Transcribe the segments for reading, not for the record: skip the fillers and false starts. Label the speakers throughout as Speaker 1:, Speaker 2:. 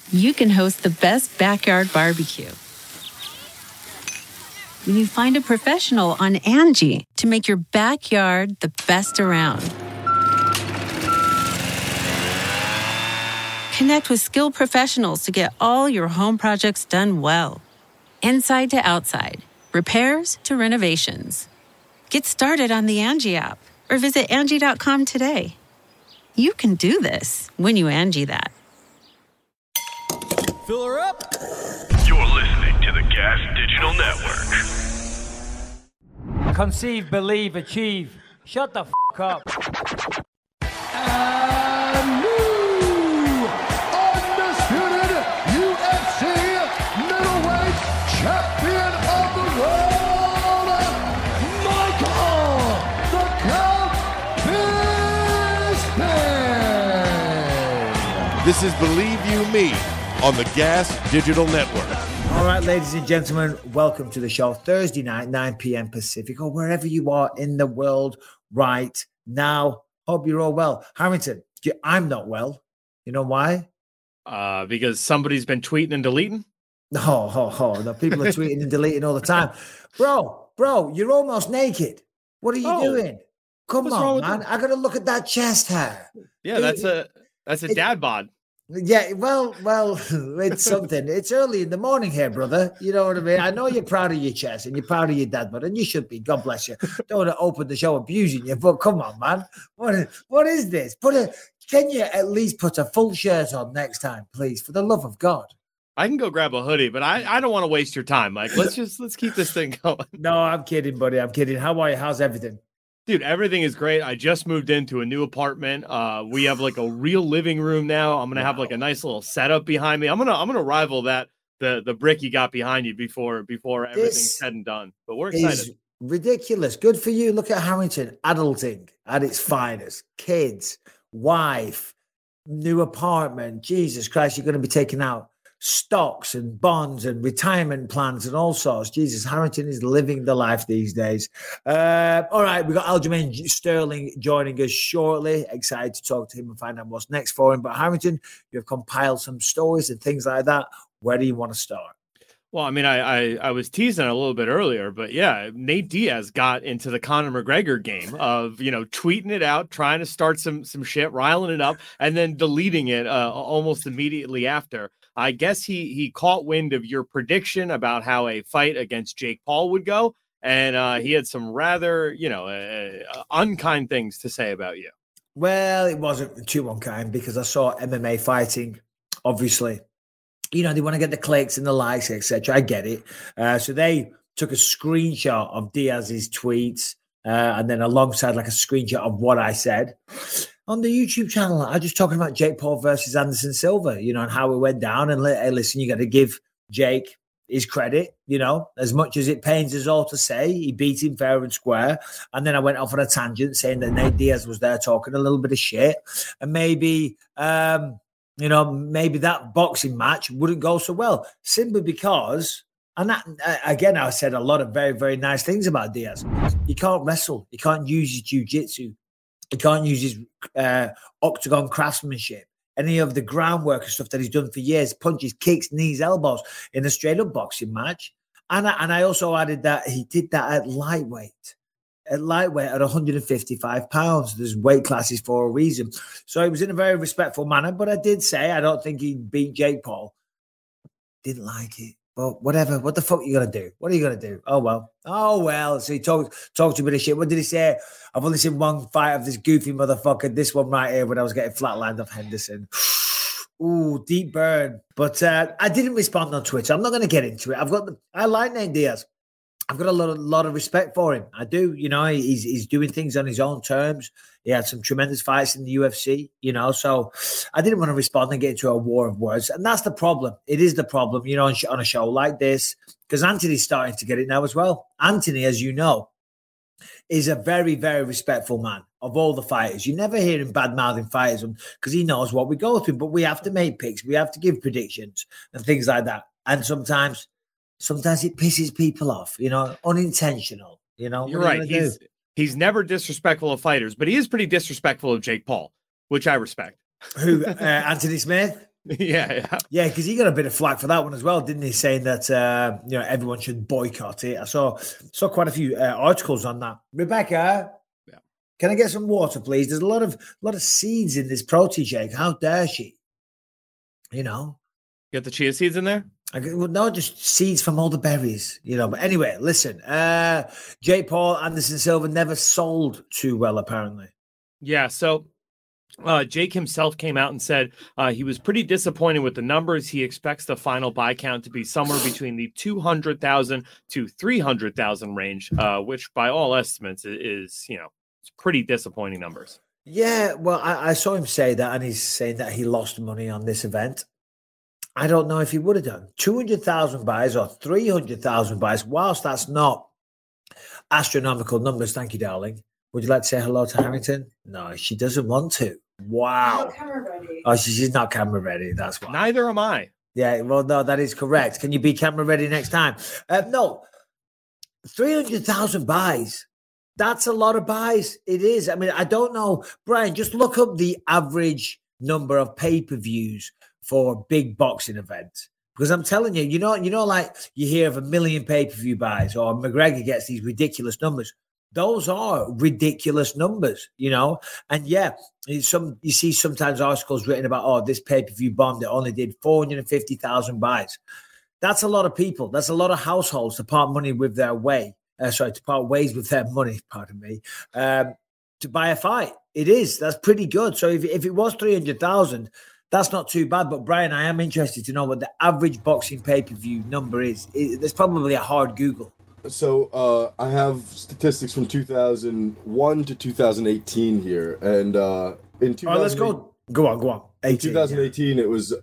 Speaker 1: you can host the best backyard barbecue. When you find a professional on Angie to make your backyard the best around. Connect with skilled professionals to get all your home projects done well. Inside to outside, repairs to renovations. Get started on the Angie app or visit Angie.com today. You can do this when you Angie that.
Speaker 2: Fill her up.
Speaker 3: You're listening to the Gas Digital Network.
Speaker 2: Conceive, believe, achieve. Shut the f*** up.
Speaker 4: And new undisputed UFC middleweight champion of the world, Michael the Count Bisping.
Speaker 5: This is Believe You Me on the Gas Digital Network.
Speaker 6: All right, ladies and gentlemen, welcome to the show. Thursday night, 9 p.m. Pacific, or wherever you are in the world right now. Hope you're all well. Harrington, I'm not well. You know why?
Speaker 7: Because somebody's been tweeting and deleting?
Speaker 6: No, people are tweeting and deleting all the time. Bro, you're almost naked. What are you doing? Come on, man. I got to look at that chest hair.
Speaker 7: Yeah, that's a dad bod.
Speaker 6: Yeah, well, it's something. It's early in the morning here, brother. You know what I mean? I know you're proud of your chest and you're proud of your dad, but and you should be. God bless you. Don't want to open the show abusing you, but come on, man. What is this? Can you at least put a full shirt on next time, please? For the love of God.
Speaker 7: I can go grab a hoodie, but I don't want to waste your time, Mike. Let's keep this thing going.
Speaker 6: No, I'm kidding, buddy. I'm kidding. How are you? How's everything?
Speaker 7: Dude, everything is great. I just moved into a new apartment. We have like a real living room now. I'm gonna have like a nice little setup behind me. I'm gonna rival that the brick you got behind you before everything's said and done. But we're excited.
Speaker 6: Ridiculous. Good for you. Look at Harrington, adulting at its finest. Kids, wife, new apartment. Jesus Christ, you're gonna be taking out stocks and bonds and retirement plans and all sorts. Jesus, Harrington is living the life these days. All right, we've got Aljamain Sterling joining us shortly. Excited to talk to him and find out what's next for him. But Harrington, you've compiled some stories and things like that. Where do you want to start?
Speaker 7: Well, I mean, I was teasing a little bit earlier, but yeah, Nate Diaz got into the Conor McGregor game of, tweeting it out, trying to start some shit, riling it up, and then deleting it almost immediately after. I guess he caught wind of your prediction about how a fight against Jake Paul would go, and he had some rather, unkind things to say about you.
Speaker 6: Well, it wasn't too unkind because I saw MMA fighting, obviously. They want to get the clicks and the likes, etc. I get it. So they took a screenshot of Diaz's tweets and then alongside like a screenshot of what I said. On the YouTube channel, I just talking about Jake Paul versus Anderson Silva, and how it went down. And hey, listen, you got to give Jake his credit, as much as it pains us all to say. He beat him fair and square. And then I went off on a tangent saying that Nate Diaz was there talking a little bit of shit. And maybe, maybe that boxing match wouldn't go so well simply because, and that, again, I said a lot of very, very nice things about Diaz. You can't wrestle. You can't use his jiu-jitsu. He can't use his octagon craftsmanship, any of the groundwork and stuff that he's done for years, punches, kicks, knees, elbows in a straight-up boxing match. And I also added that he did that at lightweight at 155 pounds. There's weight classes for a reason. So it was in a very respectful manner, but I did say I don't think he beat Jake Paul. Didn't like it. But whatever. What the fuck are you going to do? What are you going to do? Oh, well. So he talked a bit of shit. What did he say? I've only seen one fight of this goofy motherfucker. This one right here when I was getting flatlined off Henderson. Ooh, deep burn. But I didn't respond on Twitter. I'm not going to get into it. I like Nate Diaz. I've got a lot of respect for him. I do. He's doing things on his own terms. He had some tremendous fights in the UFC, so I didn't want to respond and get into a war of words. And that's the problem. It is the problem, on a show like this, because Anthony's starting to get it now as well. Anthony, as you know, is a very, very respectful man of all the fighters. You never hear him bad-mouthing fighters because he knows what we go through, but we have to make picks. We have to give predictions and things like that. And sometimes it pisses people off, unintentional,
Speaker 7: You're right. He's never disrespectful of fighters, but he is pretty disrespectful of Jake Paul, which I respect.
Speaker 6: Who, Anthony Smith? Yeah, because he got a bit of flack for that one as well, didn't he? Saying that everyone should boycott it. I saw quite a few articles on that. Rebecca, can I get some water, please? There's a lot of seeds in this protein shake. How dare she? You know,
Speaker 7: Get the chia seeds in there.
Speaker 6: No, just seeds from all the berries, But anyway, listen, Jake Paul, Anderson Silva never sold too well, apparently.
Speaker 7: Yeah, so Jake himself came out and said he was pretty disappointed with the numbers. He expects the final buy count to be somewhere between the 200,000 to 300,000 range, which by all estimates is, it's pretty disappointing numbers.
Speaker 6: Yeah, well, I saw him say that, and he's saying that he lost money on this event. I don't know if he would have done 200,000 buys or 300,000 buys. Whilst that's not astronomical numbers, thank you, darling. Would you like to say hello to Harrington? No, she doesn't want to. Wow.
Speaker 8: Not camera ready.
Speaker 6: Oh, she's not camera ready. That's why.
Speaker 7: Neither am I.
Speaker 6: Yeah, well, no, that is correct. Can you be camera ready next time? No, 300,000 buys. That's a lot of buys. It is. I mean, I don't know. Brian, just look up the average number of pay-per-views for big boxing events. Because I'm telling you, like you hear of 1 million pay-per-view buys or McGregor gets these ridiculous numbers. Those are ridiculous numbers, And yeah, you see sometimes articles written about, this pay-per-view bomb that only did 450,000 buys. That's a lot of people. That's a lot of households to part money with their to part ways with their money, pardon me, to buy a fight. It is. That's pretty good. So if it was 300,000, that's not too bad. But Brian, I am interested to know what the average boxing pay-per-view number is. There's probably a hard Google.
Speaker 9: So I have statistics from 2001 to 2018 here. And in 2000,
Speaker 6: all right, let's go. Go on.
Speaker 9: 2018, It was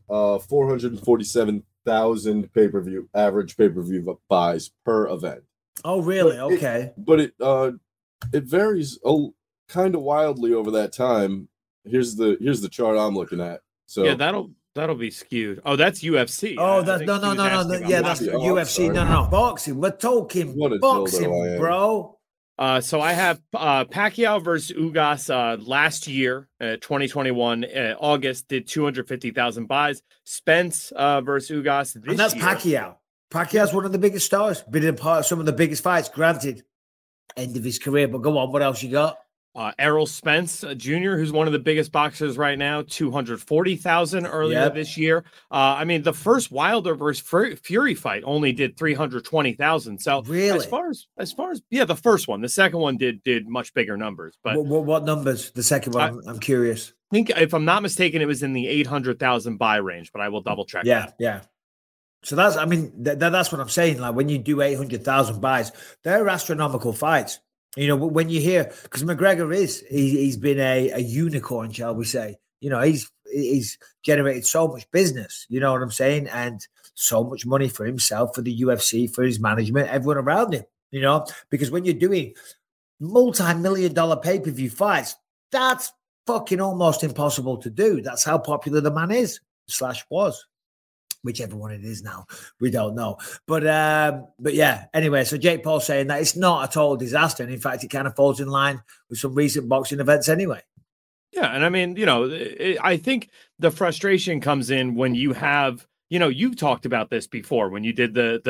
Speaker 9: 447,000 average pay-per-view buys per event.
Speaker 6: Oh, really? Okay.
Speaker 9: But it varies kind of wildly over that time. Here's the chart I'm looking at. So
Speaker 7: yeah, that'll be skewed. Oh, that's UFC.
Speaker 6: Oh, that's no. Yeah, that's UFC. No. Boxing. We're talking boxing, bro.
Speaker 7: So I have Pacquiao versus Ugas last year, 2021, August, did 250,000 buys. Spence versus Ugas this year.
Speaker 6: And that's Pacquiao. Pacquiao's one of the biggest stars. Been in part of some of the biggest fights, granted. End of his career, but go on. What else you got?
Speaker 7: Errol Spence Jr., who's one of the biggest boxers right now, 240,000 earlier this year. I mean, the first Wilder versus Fury fight only did 320,000. So
Speaker 6: really,
Speaker 7: as far as the first one, the second one did much bigger numbers. But
Speaker 6: what numbers? The second one, I'm curious.
Speaker 7: I think if I'm not mistaken, it was in the 800,000 buy range, but I will double check.
Speaker 6: Yeah. So that's what I'm saying. Like when you do 800,000 buys, they're astronomical fights. When you hear, because McGregor he's been a unicorn, shall we say? He's generated so much business. You know what I'm saying, and so much money for himself, for the UFC, for his management, everyone around him. Because when you're doing multi-million-dollar pay-per-view fights, that's fucking almost impossible to do. That's how popular the man is / was. Whichever one it is now, we don't know. But yeah, anyway, so Jake Paul saying that it's not a total disaster. And in fact, it kind of falls in line with some recent boxing events anyway.
Speaker 7: Yeah. And I mean, I think the frustration comes in when you have, you talked about this before when you did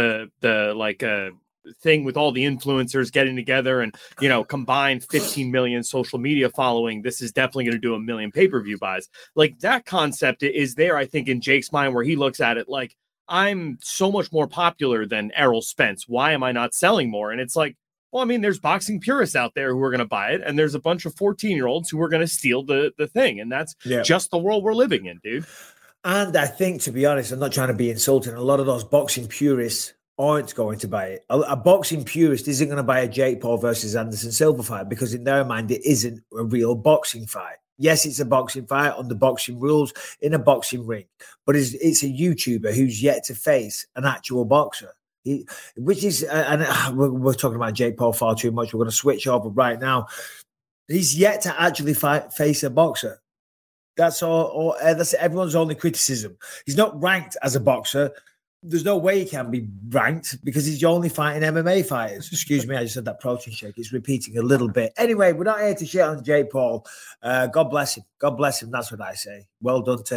Speaker 7: the thing with all the influencers getting together and, combined 15 million social media following. This is definitely going to do 1 million pay-per-view buys. Like that concept is there, I think, in Jake's mind, where he looks at it like, I'm so much more popular than Errol Spence. Why am I not selling more? And it's like, well, I mean, there's boxing purists out there who are going to buy it. And there's a bunch of 14-year-olds who are going to steal the thing. And that's just the world we're living in, dude.
Speaker 6: And I think, to be honest, I'm not trying to be insulting. A lot of those boxing purists aren't going to buy it. A boxing purist isn't going to buy a Jake Paul versus Anderson Silva fight because in their mind, it isn't a real boxing fight. Yes, it's a boxing fight under boxing rules in a boxing ring, but it's a YouTuber who's yet to face an actual boxer. We're talking about Jake Paul far too much. We're going to switch over right now. He's yet to actually face a boxer. That's all. That's everyone's only criticism. He's not ranked as a boxer. There's no way he can be ranked because he's only fighting MMA fighters. Excuse me, I just said that protein shake. It's repeating a little bit. Anyway, we're not here to shit on Jake Paul. God bless him. God bless him. That's what I say. Well done to him.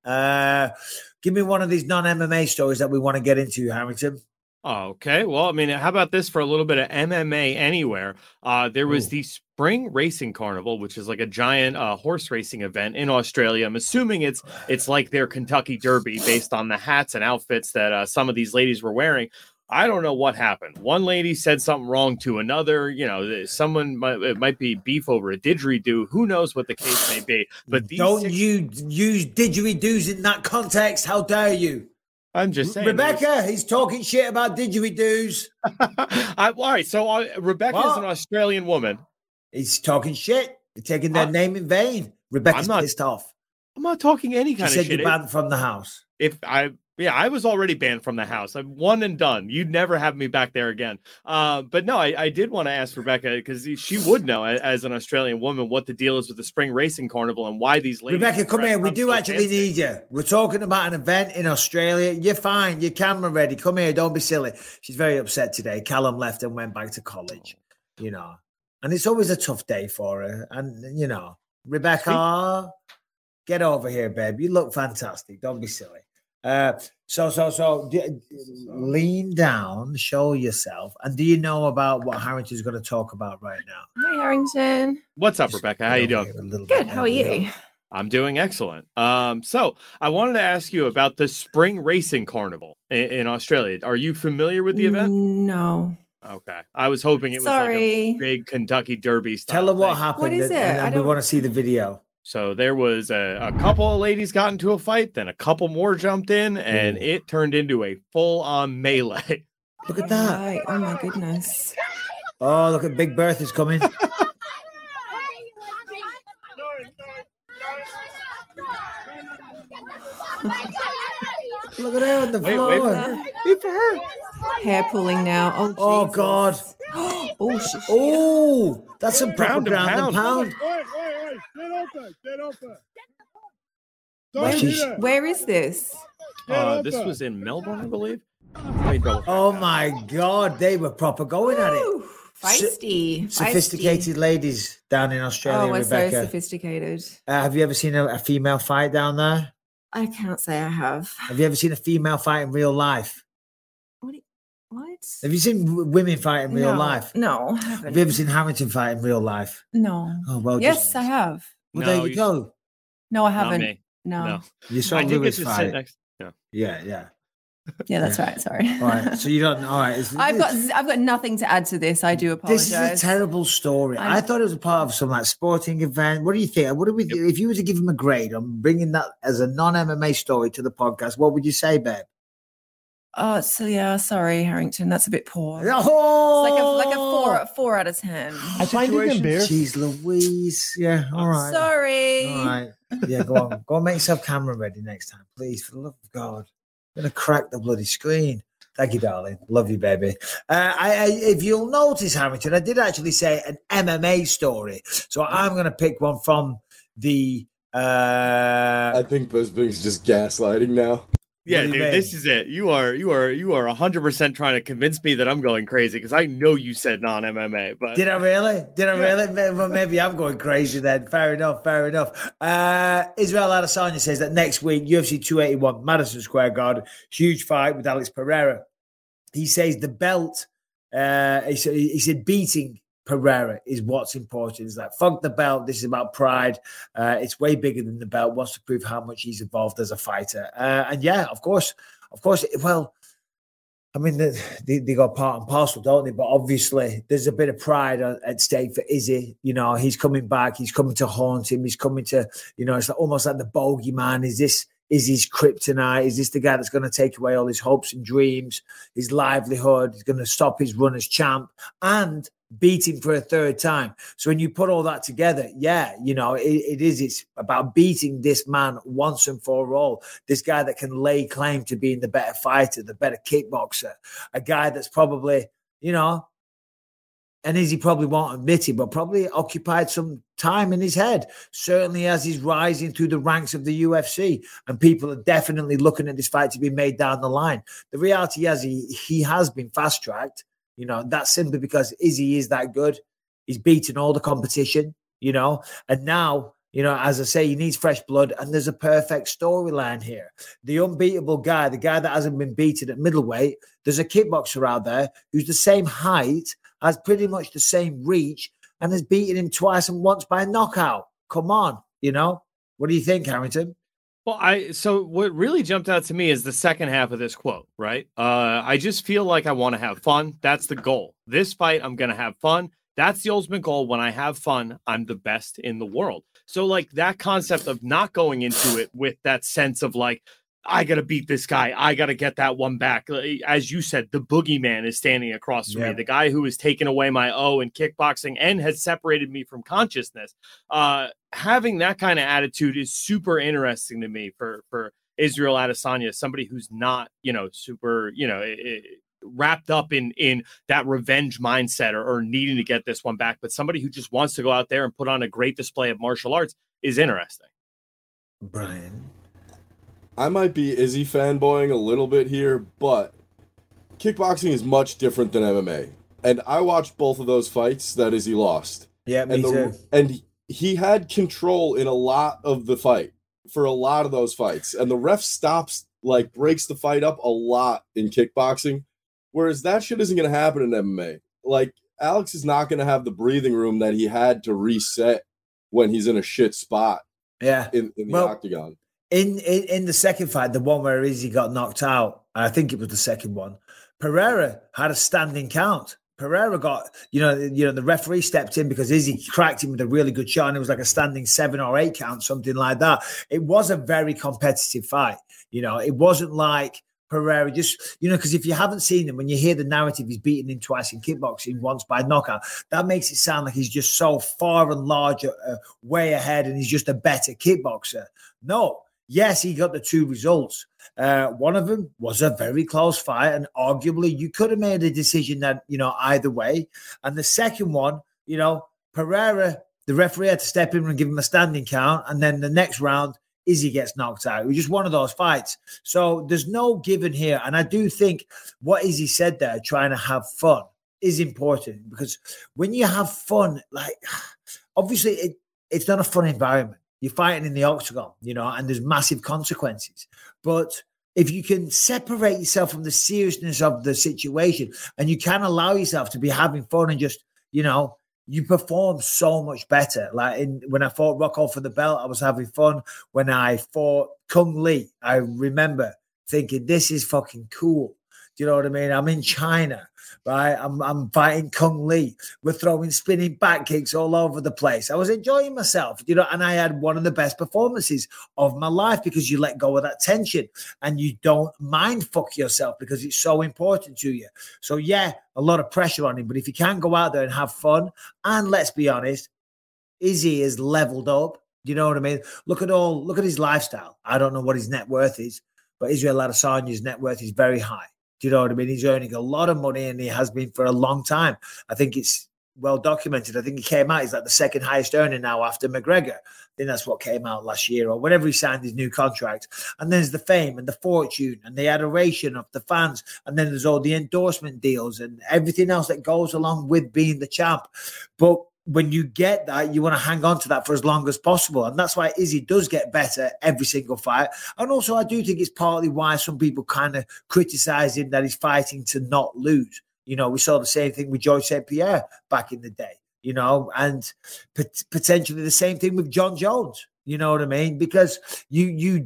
Speaker 6: Give me one of these non-MMA stories that we want to get into, Harrington.
Speaker 7: Okay. Well, I mean, how about this for a little bit of MMA anywhere? There was the Spring Racing Carnival, which is like a giant horse racing event in Australia. I'm assuming it's like their Kentucky Derby based on the hats and outfits that some of these ladies were wearing. I don't know what happened. One lady said something wrong to another. You know, it might be beef over a didgeridoo. Who knows what the case may be? But
Speaker 6: you use didgeridoos in that context? How dare you?
Speaker 7: I'm just saying.
Speaker 6: Rebecca, he's talking shit about didgeridoos.
Speaker 7: All right, so Rebecca is an Australian woman.
Speaker 6: He's talking shit. You're taking their name in vain. Rebecca's pissed off.
Speaker 7: I'm not talking any kind of shit.
Speaker 6: She said you're banned from the house.
Speaker 7: I was already banned from the house. I'm one and done. You'd never have me back there again. But no, I did want to ask Rebecca, because she would know as an Australian woman what the deal is with the Spring Racing Carnival and why these ladies.
Speaker 6: Rebecca, come here. We do actually need you. We're talking about an event in Australia. You're fine. Your camera ready. Come here. Don't be silly. She's very upset today. Callum left and went back to college, you know. And it's always a tough day for her. And, you know, Rebecca, get over here, babe. You look fantastic. Don't be silly. So lean down, show yourself. And do you know about what Harrington's going to talk about right now?
Speaker 8: Hi, Harrington.
Speaker 7: What's up, Rebecca? How you doing?
Speaker 8: Good. How are you?
Speaker 7: I'm doing excellent. So I wanted to ask you about the Spring Racing Carnival in Australia. Are you familiar with the event?
Speaker 8: No.
Speaker 7: Okay. I was hoping it was like a big Kentucky Derby style.
Speaker 6: Tell her what happened.
Speaker 8: What is it?
Speaker 6: And we want to see the video.
Speaker 7: So there was a couple of ladies got into a fight, then a couple more jumped in, and it turned into a full-on melee.
Speaker 6: Look at that.
Speaker 8: Right. Oh, my goodness.
Speaker 6: Oh, look at Big Bertha's coming. Look at her on the floor.
Speaker 7: Wait for her.
Speaker 8: Hair pulling now.
Speaker 6: Oh God. Oh, that's a proper ground and pound.
Speaker 8: Where is this?
Speaker 7: This was in Melbourne, I believe.
Speaker 6: Oh my God, they were proper going at it.
Speaker 8: Feisty.
Speaker 6: Sophisticated ladies down in Australia,
Speaker 8: we're
Speaker 6: Rebecca.
Speaker 8: so sophisticated.
Speaker 6: Have you ever seen a female fight down there?
Speaker 8: I can't say I have.
Speaker 6: Have you ever seen a female fight in real life?
Speaker 8: What?
Speaker 6: Have you seen women fight in real life?
Speaker 8: No, I haven't.
Speaker 6: Have you ever seen Harrington fight in real life?
Speaker 8: No.
Speaker 6: Oh, well.
Speaker 8: Yes, I have.
Speaker 6: Well, there you go.
Speaker 8: No, I haven't.
Speaker 7: Me.
Speaker 8: No.
Speaker 6: You saw Lewis fight. Yeah.
Speaker 8: Yeah, that's right. Sorry.
Speaker 6: All right. So you don't. All right.
Speaker 8: I've got nothing to add to this. I do apologize.
Speaker 6: This is a terrible story. I thought it was a part of some like sporting event. What do you think? What do we? If you were to give him a grade on bringing that as a non-MMA story to the podcast, what would you say, babe?
Speaker 8: Oh, so yeah. Sorry, Harrington. That's a bit poor.
Speaker 6: Oh!
Speaker 8: It's like a 4 out of 10.
Speaker 2: I find it embarrassing.
Speaker 6: Jeez Louise. Yeah. All right.
Speaker 8: Sorry.
Speaker 6: All right. Yeah. Go on. Go and make yourself camera ready next time, please. For the love of God. I'm going to crack the bloody screen. Thank you, darling. Love you, baby. If you'll notice, Harrington, I did actually say an MMA story. So I'm going to pick one from the...
Speaker 9: I think Bisping's just gaslighting now.
Speaker 7: Yeah, dude, this is it. You are 100% trying to convince me that I'm going crazy because I know you said non-MMA. But
Speaker 6: did I really? Well, maybe I'm going crazy then. Fair enough. Israel Adesanya says that next week, UFC 281, Madison Square Garden, huge fight with Alex Pereira. He says the belt. He said beating Pereira is what's important. It's like, fuck the belt. This is about pride. It's way bigger than the belt. Wants to prove how much he's evolved as a fighter. And yeah, of course. Well, I mean, they got part and parcel, don't they? But obviously, there's a bit of pride at stake for Izzy. You know, he's coming back. He's coming to haunt him. He's coming to, you know, it's like, almost like the bogeyman. Is this Izzy's kryptonite? Is this the guy that's going to take away all his hopes and dreams, his livelihood? He's going to stop his run as champ and beat him for a third time. So when you put all that together, yeah, you know, it's about beating this man once and for all. This guy that can lay claim to being the better fighter, the better kickboxer, a guy that's probably, you know, and Izzy probably won't admit it, but probably occupied some time in his head, certainly as he's rising through the ranks of the UFC. And people are definitely looking at this fight to be made down the line. The reality is he has been fast-tracked. You know, that's simply because Izzy is that good. He's beaten all the competition, you know, and now You know, as I say, he needs fresh blood, and there's a perfect storyline here. The unbeatable guy, the guy that hasn't been beaten at middleweight, there's a kickboxer out there who's the same height, has pretty much the same reach, and has beaten him twice and once by knockout. Come on, you know? What do you think, Harrington?
Speaker 7: Well, so what really jumped out to me is the second half of this quote, right? I just feel like I want to have fun. That's the goal. This fight, I'm going to have fun. That's the ultimate goal. When I have fun, I'm the best in the world. So like that concept of not going into it with that sense of like, I got to beat this guy. I got to get that one back. As you said, the boogeyman is standing across from me. The guy who has taken away my O in kickboxing and has separated me from consciousness. Having that kind of attitude is super interesting to me for Israel Adesanya, somebody who's not, super, wrapped up in that revenge mindset or needing to get this one back, but somebody who just wants to go out there and put on a great display of martial arts is interesting.
Speaker 6: Brian,
Speaker 9: I might be Izzy fanboying a little bit here, but kickboxing is much different than MMA. And I watched both of those fights that Izzy lost.
Speaker 6: Yeah, me too.
Speaker 9: And he had control in a lot of the fight for a lot of those fights. And the ref breaks the fight up a lot in kickboxing. Whereas that shit isn't going to happen in MMA. Like, Alex is not going to have the breathing room that he had to reset when he's in a shit spot.
Speaker 6: Yeah.
Speaker 9: In the octagon.
Speaker 6: In the second fight, the one where Izzy got knocked out, I think it was the second one, Pereira had a standing count. Pereira got, the referee stepped in because Izzy cracked him with a really good shot, and it was like a standing 7 or 8 count, something like that. It was a very competitive fight. It wasn't like Pereira just, because if you haven't seen him, when you hear the narrative, he's beaten him twice in kickboxing, once by knockout, that makes it sound like he's just so far and larger, way ahead, and he's just a better kickboxer. No. Yes, he got the 2 results. One of them was a very close fight, and arguably you could have made a decision that, either way. And the second one, Pereira, the referee had to step in and give him a standing count. And then the next round, Izzy gets knocked out. It was just one of those fights. So there's no given here. And I do think what Izzy said there, trying to have fun, is important, because when you have fun, like, obviously it's not a fun environment. You're fighting in the octagon, and there's massive consequences. But if you can separate yourself from the seriousness of the situation, and you can allow yourself to be having fun and just, you perform so much better. Like when I fought Rocco for the belt, I was having fun. When I fought Kung Lee, I remember thinking, this is fucking cool. Do you know what I mean? I'm in China, right? I'm fighting Kung Lee. We're throwing spinning back kicks all over the place. I was enjoying myself, and I had one of the best performances of my life, because you let go of that tension and you don't mind fuck yourself because it's so important to you. So yeah, a lot of pressure on him, but if you can go out there and have fun, and let's be honest, Izzy is leveled up. Do you know what I mean? Look at his lifestyle. I don't know what his net worth is, but Israel Adesanya's net worth is very high. Do you know what I mean? He's earning a lot of money, and he has been for a long time. I think it's well documented. I think he came out, he's like the second highest earner now after McGregor. I think that's what came out last year or whenever he signed his new contract. And there's the fame and the fortune and the adoration of the fans. And then there's all the endorsement deals and everything else that goes along with being the champ. But when you get that, you want to hang on to that for as long as possible. And that's why Izzy does get better every single fight. And also, I do think it's partly why some people kind of criticize him that he's fighting to not lose. We saw the same thing with George St. Pierre back in the day, and potentially the same thing with John Jones. You know what I mean? Because you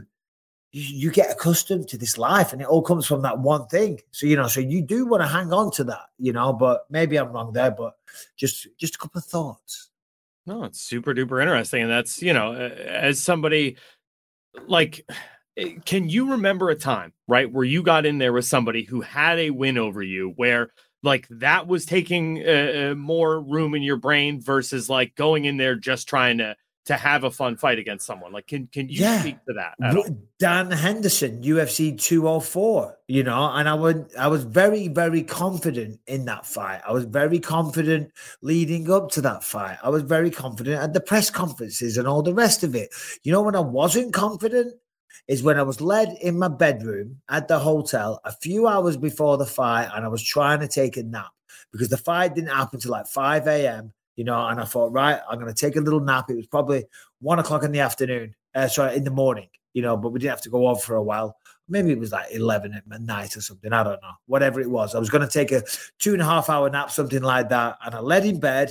Speaker 6: get accustomed to this life, and it all comes from that one thing. So, so you do want to hang on to that, but maybe I'm wrong there, but just a couple of thoughts.
Speaker 7: No, it's super duper interesting. And that's, as somebody like, can you remember a time, right, where you got in there with somebody who had a win over you, where like that was taking more room in your brain versus like going in there just trying to have a fun fight against someone? Like, can you speak to that at all?
Speaker 6: Dan Henderson, UFC 204, and I was very, very confident in that fight. I was very confident leading up to that fight. I was very confident at the press conferences and all the rest of it. When I wasn't confident is when I was led in my bedroom at the hotel a few hours before the fight, and I was trying to take a nap because the fight didn't happen till like 5 a.m. and I thought, right, I'm going to take a little nap. It was probably 1 o'clock in the afternoon, in the morning, but we didn't have to go on for a while. Maybe it was like 11 at night or something. I don't know. Whatever it was. I was going to take a 2.5 hour nap, something like that. And I lay in bed.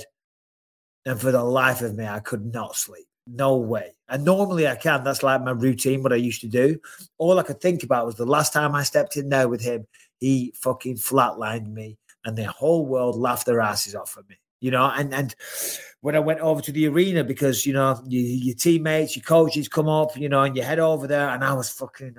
Speaker 6: And for the life of me, I could not sleep. No way. And normally I can. That's like my routine, what I used to do. All I could think about was the last time I stepped in there with him, he fucking flatlined me. And the whole world laughed their asses off of me. And when I went over to the arena, because, your teammates, your coaches come up, and you head over there, and I was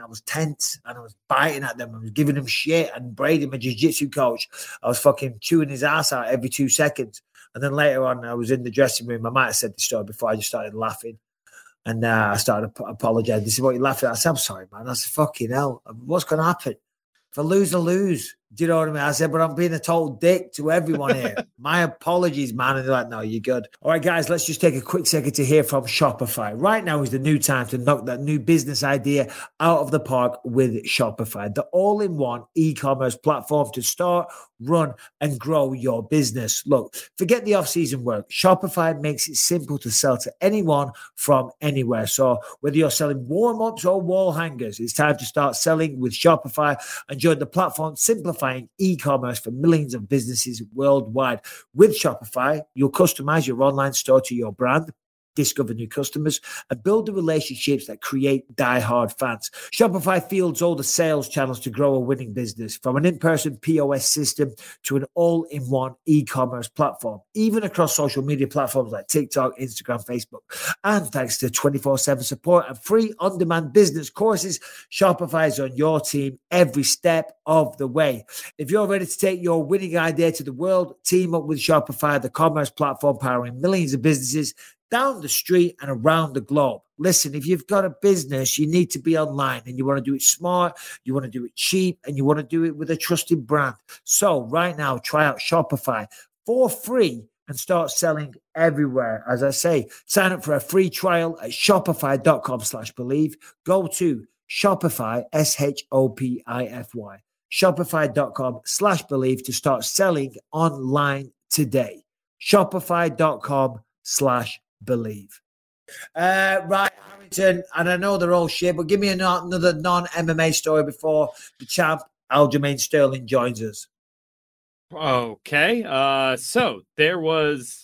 Speaker 6: tense, and I was biting at them. I was giving them shit, and Brady, my jiu-jitsu coach, I was fucking chewing his ass out every 2 seconds. And then later on, I was in the dressing room. I might have said the story before. I just started laughing. And I started apologizing. They said, what are you laughing at? I said, I'm sorry, man. I said, fucking hell. What's going to happen? If I lose, I lose. Do you know what I mean? I said, but I'm being a total dick to everyone here. My apologies, man. And they're like, no, you're good. All right, guys, let's just take a quick second to hear from Shopify. Right now is the new time to knock that new business idea out of the park with Shopify, the all-in-one e-commerce platform to start, run, and grow your business. Look, forget the off-season work. Shopify makes it simple to sell to anyone from anywhere. So whether you're selling warm-ups or wall hangers, it's time to start selling with Shopify and join the platform simplifying e-commerce for millions of businesses worldwide. With Shopify, you'll customize your online store to your brand, discover new customers, and build the relationships that create die-hard fans. Shopify fields all the sales channels to grow a winning business, from an in-person POS system to an all-in-one e-commerce platform, even across social media platforms like TikTok, Instagram, Facebook. And thanks to 24/7 support and free on-demand business courses, Shopify is on your team every step of the way. If you're ready to take your winning idea to the world, team up with Shopify, the commerce platform powering millions of businesses down the street and around the globe. Listen, if you've got a business, you need to be online, and you want to do it smart, you want to do it cheap, and you want to do it with a trusted brand. So right now, try out Shopify for free and start selling everywhere. As I say, sign up for a free trial at shopify.com/believe. Go to Shopify, Shopify, shopify.com/believe to start selling online today. Shopify.com/believe. Right, Harrington, and I know they're all shit, but give me another non-MMA story before the champ Aljamain Sterling joins us.
Speaker 7: Okay, so there was...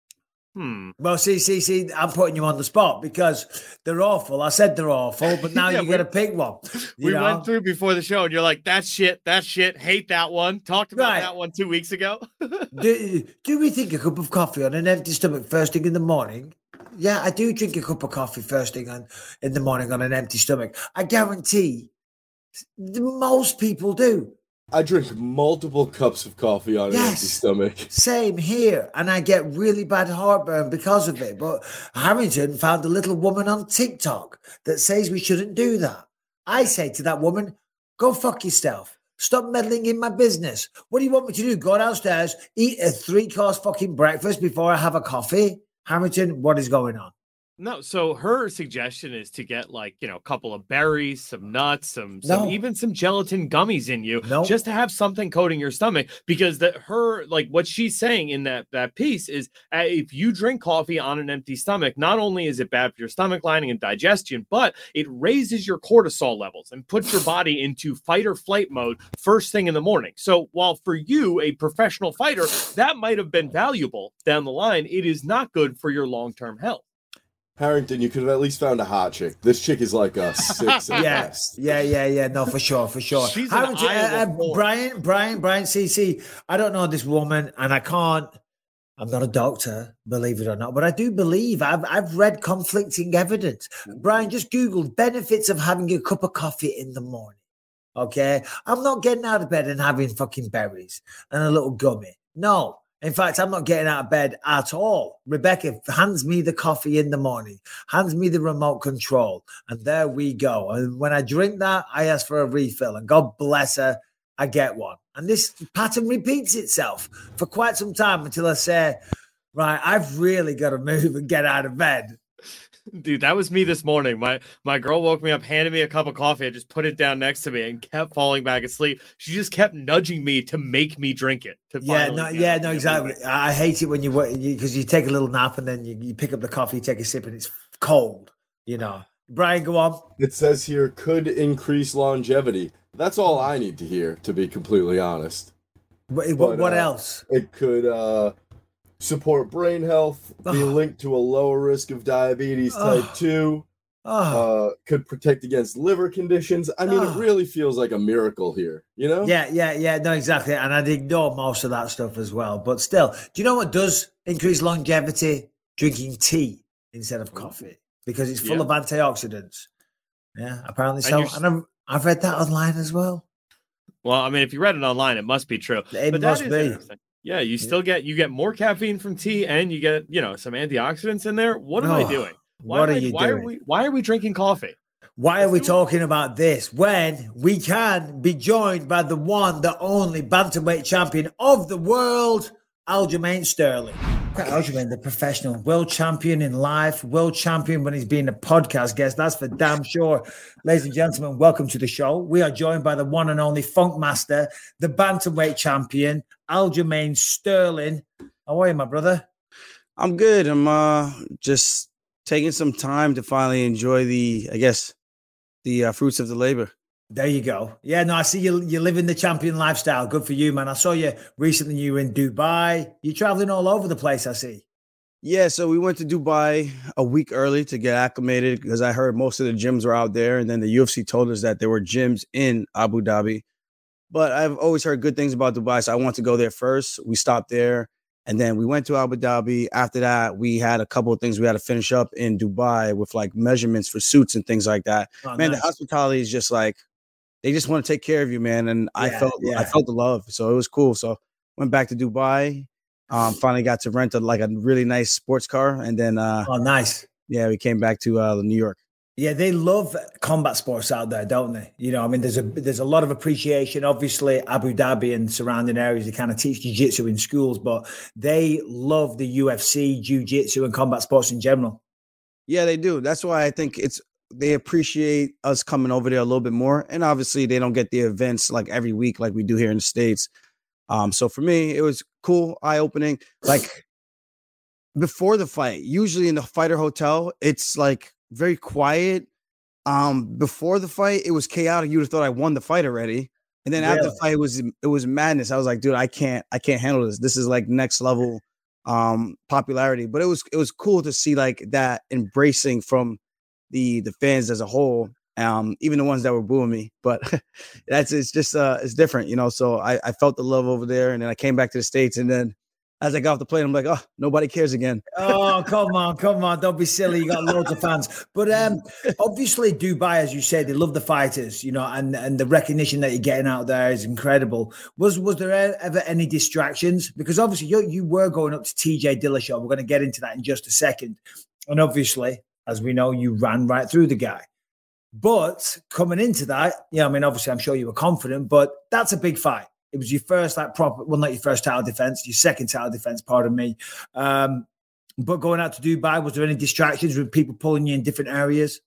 Speaker 6: Well, see, I'm putting you on the spot because they're awful. I said they're awful, but now you got to pick one.
Speaker 7: We went through before the show, and you're like, that's shit, hate that one. Talked about that one 2 weeks ago.
Speaker 6: do we think a cup of coffee on an empty stomach first thing in the morning? Yeah, I do drink a cup of coffee first thing in the morning on an empty stomach. I guarantee most people do.
Speaker 9: I drink multiple cups of coffee on an empty stomach.
Speaker 6: Same here. And I get really bad heartburn because of it. But Harrington found a little woman on TikTok that says we shouldn't do that. I say to that woman, go fuck yourself. Stop meddling in my business. What do you want me to do? Go downstairs, eat a 3-course fucking breakfast before I have a coffee? Harrington, what is going on?
Speaker 7: No, so her suggestion is to get a couple of berries, some nuts, even some gelatin gummies in you, just to have something coating your stomach. Because what she's saying in that piece is if you drink coffee on an empty stomach, not only is it bad for your stomach lining and digestion, but it raises your cortisol levels and puts your body into fight or flight mode first thing in the morning. So while for you, a professional fighter, that might have been valuable down the line, it is not good for your long-term health.
Speaker 9: Harrington, you could have at least found a hot chick. This chick is like a 6 at best.
Speaker 6: Yeah. No, for sure.
Speaker 7: She's Harrington,
Speaker 6: Brian, CC. I don't know this woman, and I'm not a doctor, believe it or not, but I do believe I've read conflicting evidence. Brian, just Google benefits of having a cup of coffee in the morning. Okay, I'm not getting out of bed and having fucking berries and a little gummy. No. In fact, I'm not getting out of bed at all. Rebecca hands me the coffee in the morning, hands me the remote control, and there we go. And when I drink that, I ask for a refill, and God bless her, I get one. And this pattern repeats itself for quite some time until I say, right, I've really got to move and get out of bed.
Speaker 7: Dude, that was me this morning. My girl woke me up, handed me a cup of coffee. I just put it down next to me and kept falling back asleep. She just kept nudging me to make me drink it.
Speaker 6: Exactly. I hate it when because you take a little nap and then you pick up the coffee, you take a sip, and it's cold. Brian, go on.
Speaker 9: It says here could increase longevity. That's all I need to hear, to be completely honest.
Speaker 6: What else?
Speaker 9: It could support brain health, be linked to a lower risk of diabetes type 2, could protect against liver conditions. I mean, it really feels like a miracle here, Yeah,
Speaker 6: no, exactly. And I'd ignore most of that stuff as well. But still, do you know what does increase longevity? Drinking tea instead of coffee, because it's full of antioxidants. Yeah, apparently so. And I've read that online as well.
Speaker 7: Well, I mean, if you read it online, it must be true.
Speaker 6: It must be.
Speaker 7: Interesting. Yeah, you still get more caffeine from tea, and you get some antioxidants in there. What am I doing? Why are we drinking coffee?
Speaker 6: Why are we talking about this when we can be joined by the one, the only bantamweight champion of the world, Aljamain Sterling? Aljamain, the professional world champion in life, world champion when he's being a podcast guest. That's for damn sure. Ladies and gentlemen, welcome to the show. We are joined by the one and only Funk Master, the bantamweight champion, Aljamain Sterling. How are you, my brother?
Speaker 10: I'm good. I'm just taking some time to finally enjoy the fruits of the labor.
Speaker 6: There you go. Yeah, no, I see you living the champion lifestyle. Good for you, man. I saw you recently. You were in Dubai. You're traveling all over the place, I see.
Speaker 10: Yeah, so we went to Dubai a week early to get acclimated because I heard most of the gyms were out there. And then the UFC told us that there were gyms in Abu Dhabi. But I've always heard good things about Dubai, so I want to go there first. We stopped there, and then we went to Abu Dhabi. After that, we had a couple of things we had to finish up in Dubai with like measurements for suits and things like that. Oh, man, nice. The hospitality is just like, they just want to take care of you, man. And I felt the love. So it was cool. So went back to Dubai. Finally got to rent a really nice sports car. And then
Speaker 6: nice.
Speaker 10: Yeah, we came back to New York.
Speaker 6: Yeah, they love combat sports out there, don't they? I mean, there's a lot of appreciation. Obviously, Abu Dhabi and surrounding areas, they kind of teach jiu-jitsu in schools, but they love the UFC, jiu-jitsu, and combat sports in general.
Speaker 10: Yeah, they do. That's why I think they appreciate us coming over there a little bit more. And obviously they don't get the events like every week like we do here in the States. So for me, it was cool, eye-opening. Like before the fight, usually in the fighter hotel, it's like very quiet. Before the fight, it was chaotic. You would have thought I won the fight already. And then after the fight, it was madness. I was like, dude, I can't handle this. This is like next level popularity. But it was cool to see like that embracing from the fans as a whole, even the ones that were booing me, but it's different, so I felt the love over there. And then I came back to the States, and then as I got off the plane, I'm like, oh, nobody cares again.
Speaker 6: Oh, come on. Don't be silly. You got loads of fans. But obviously Dubai, as you said, they love the fighters, and the recognition that you're getting out there is incredible. Was there ever any distractions? Because obviously you were going up to TJ Dillashaw. We're going to get into that in just a second. And obviously, as we know, you ran right through the guy. But coming into that, I mean, obviously, I'm sure you were confident, but that's a big fight. It was your first, not your first title defense, your second title defense, pardon me. But going out to Dubai, was there any distractions with people pulling you in different areas?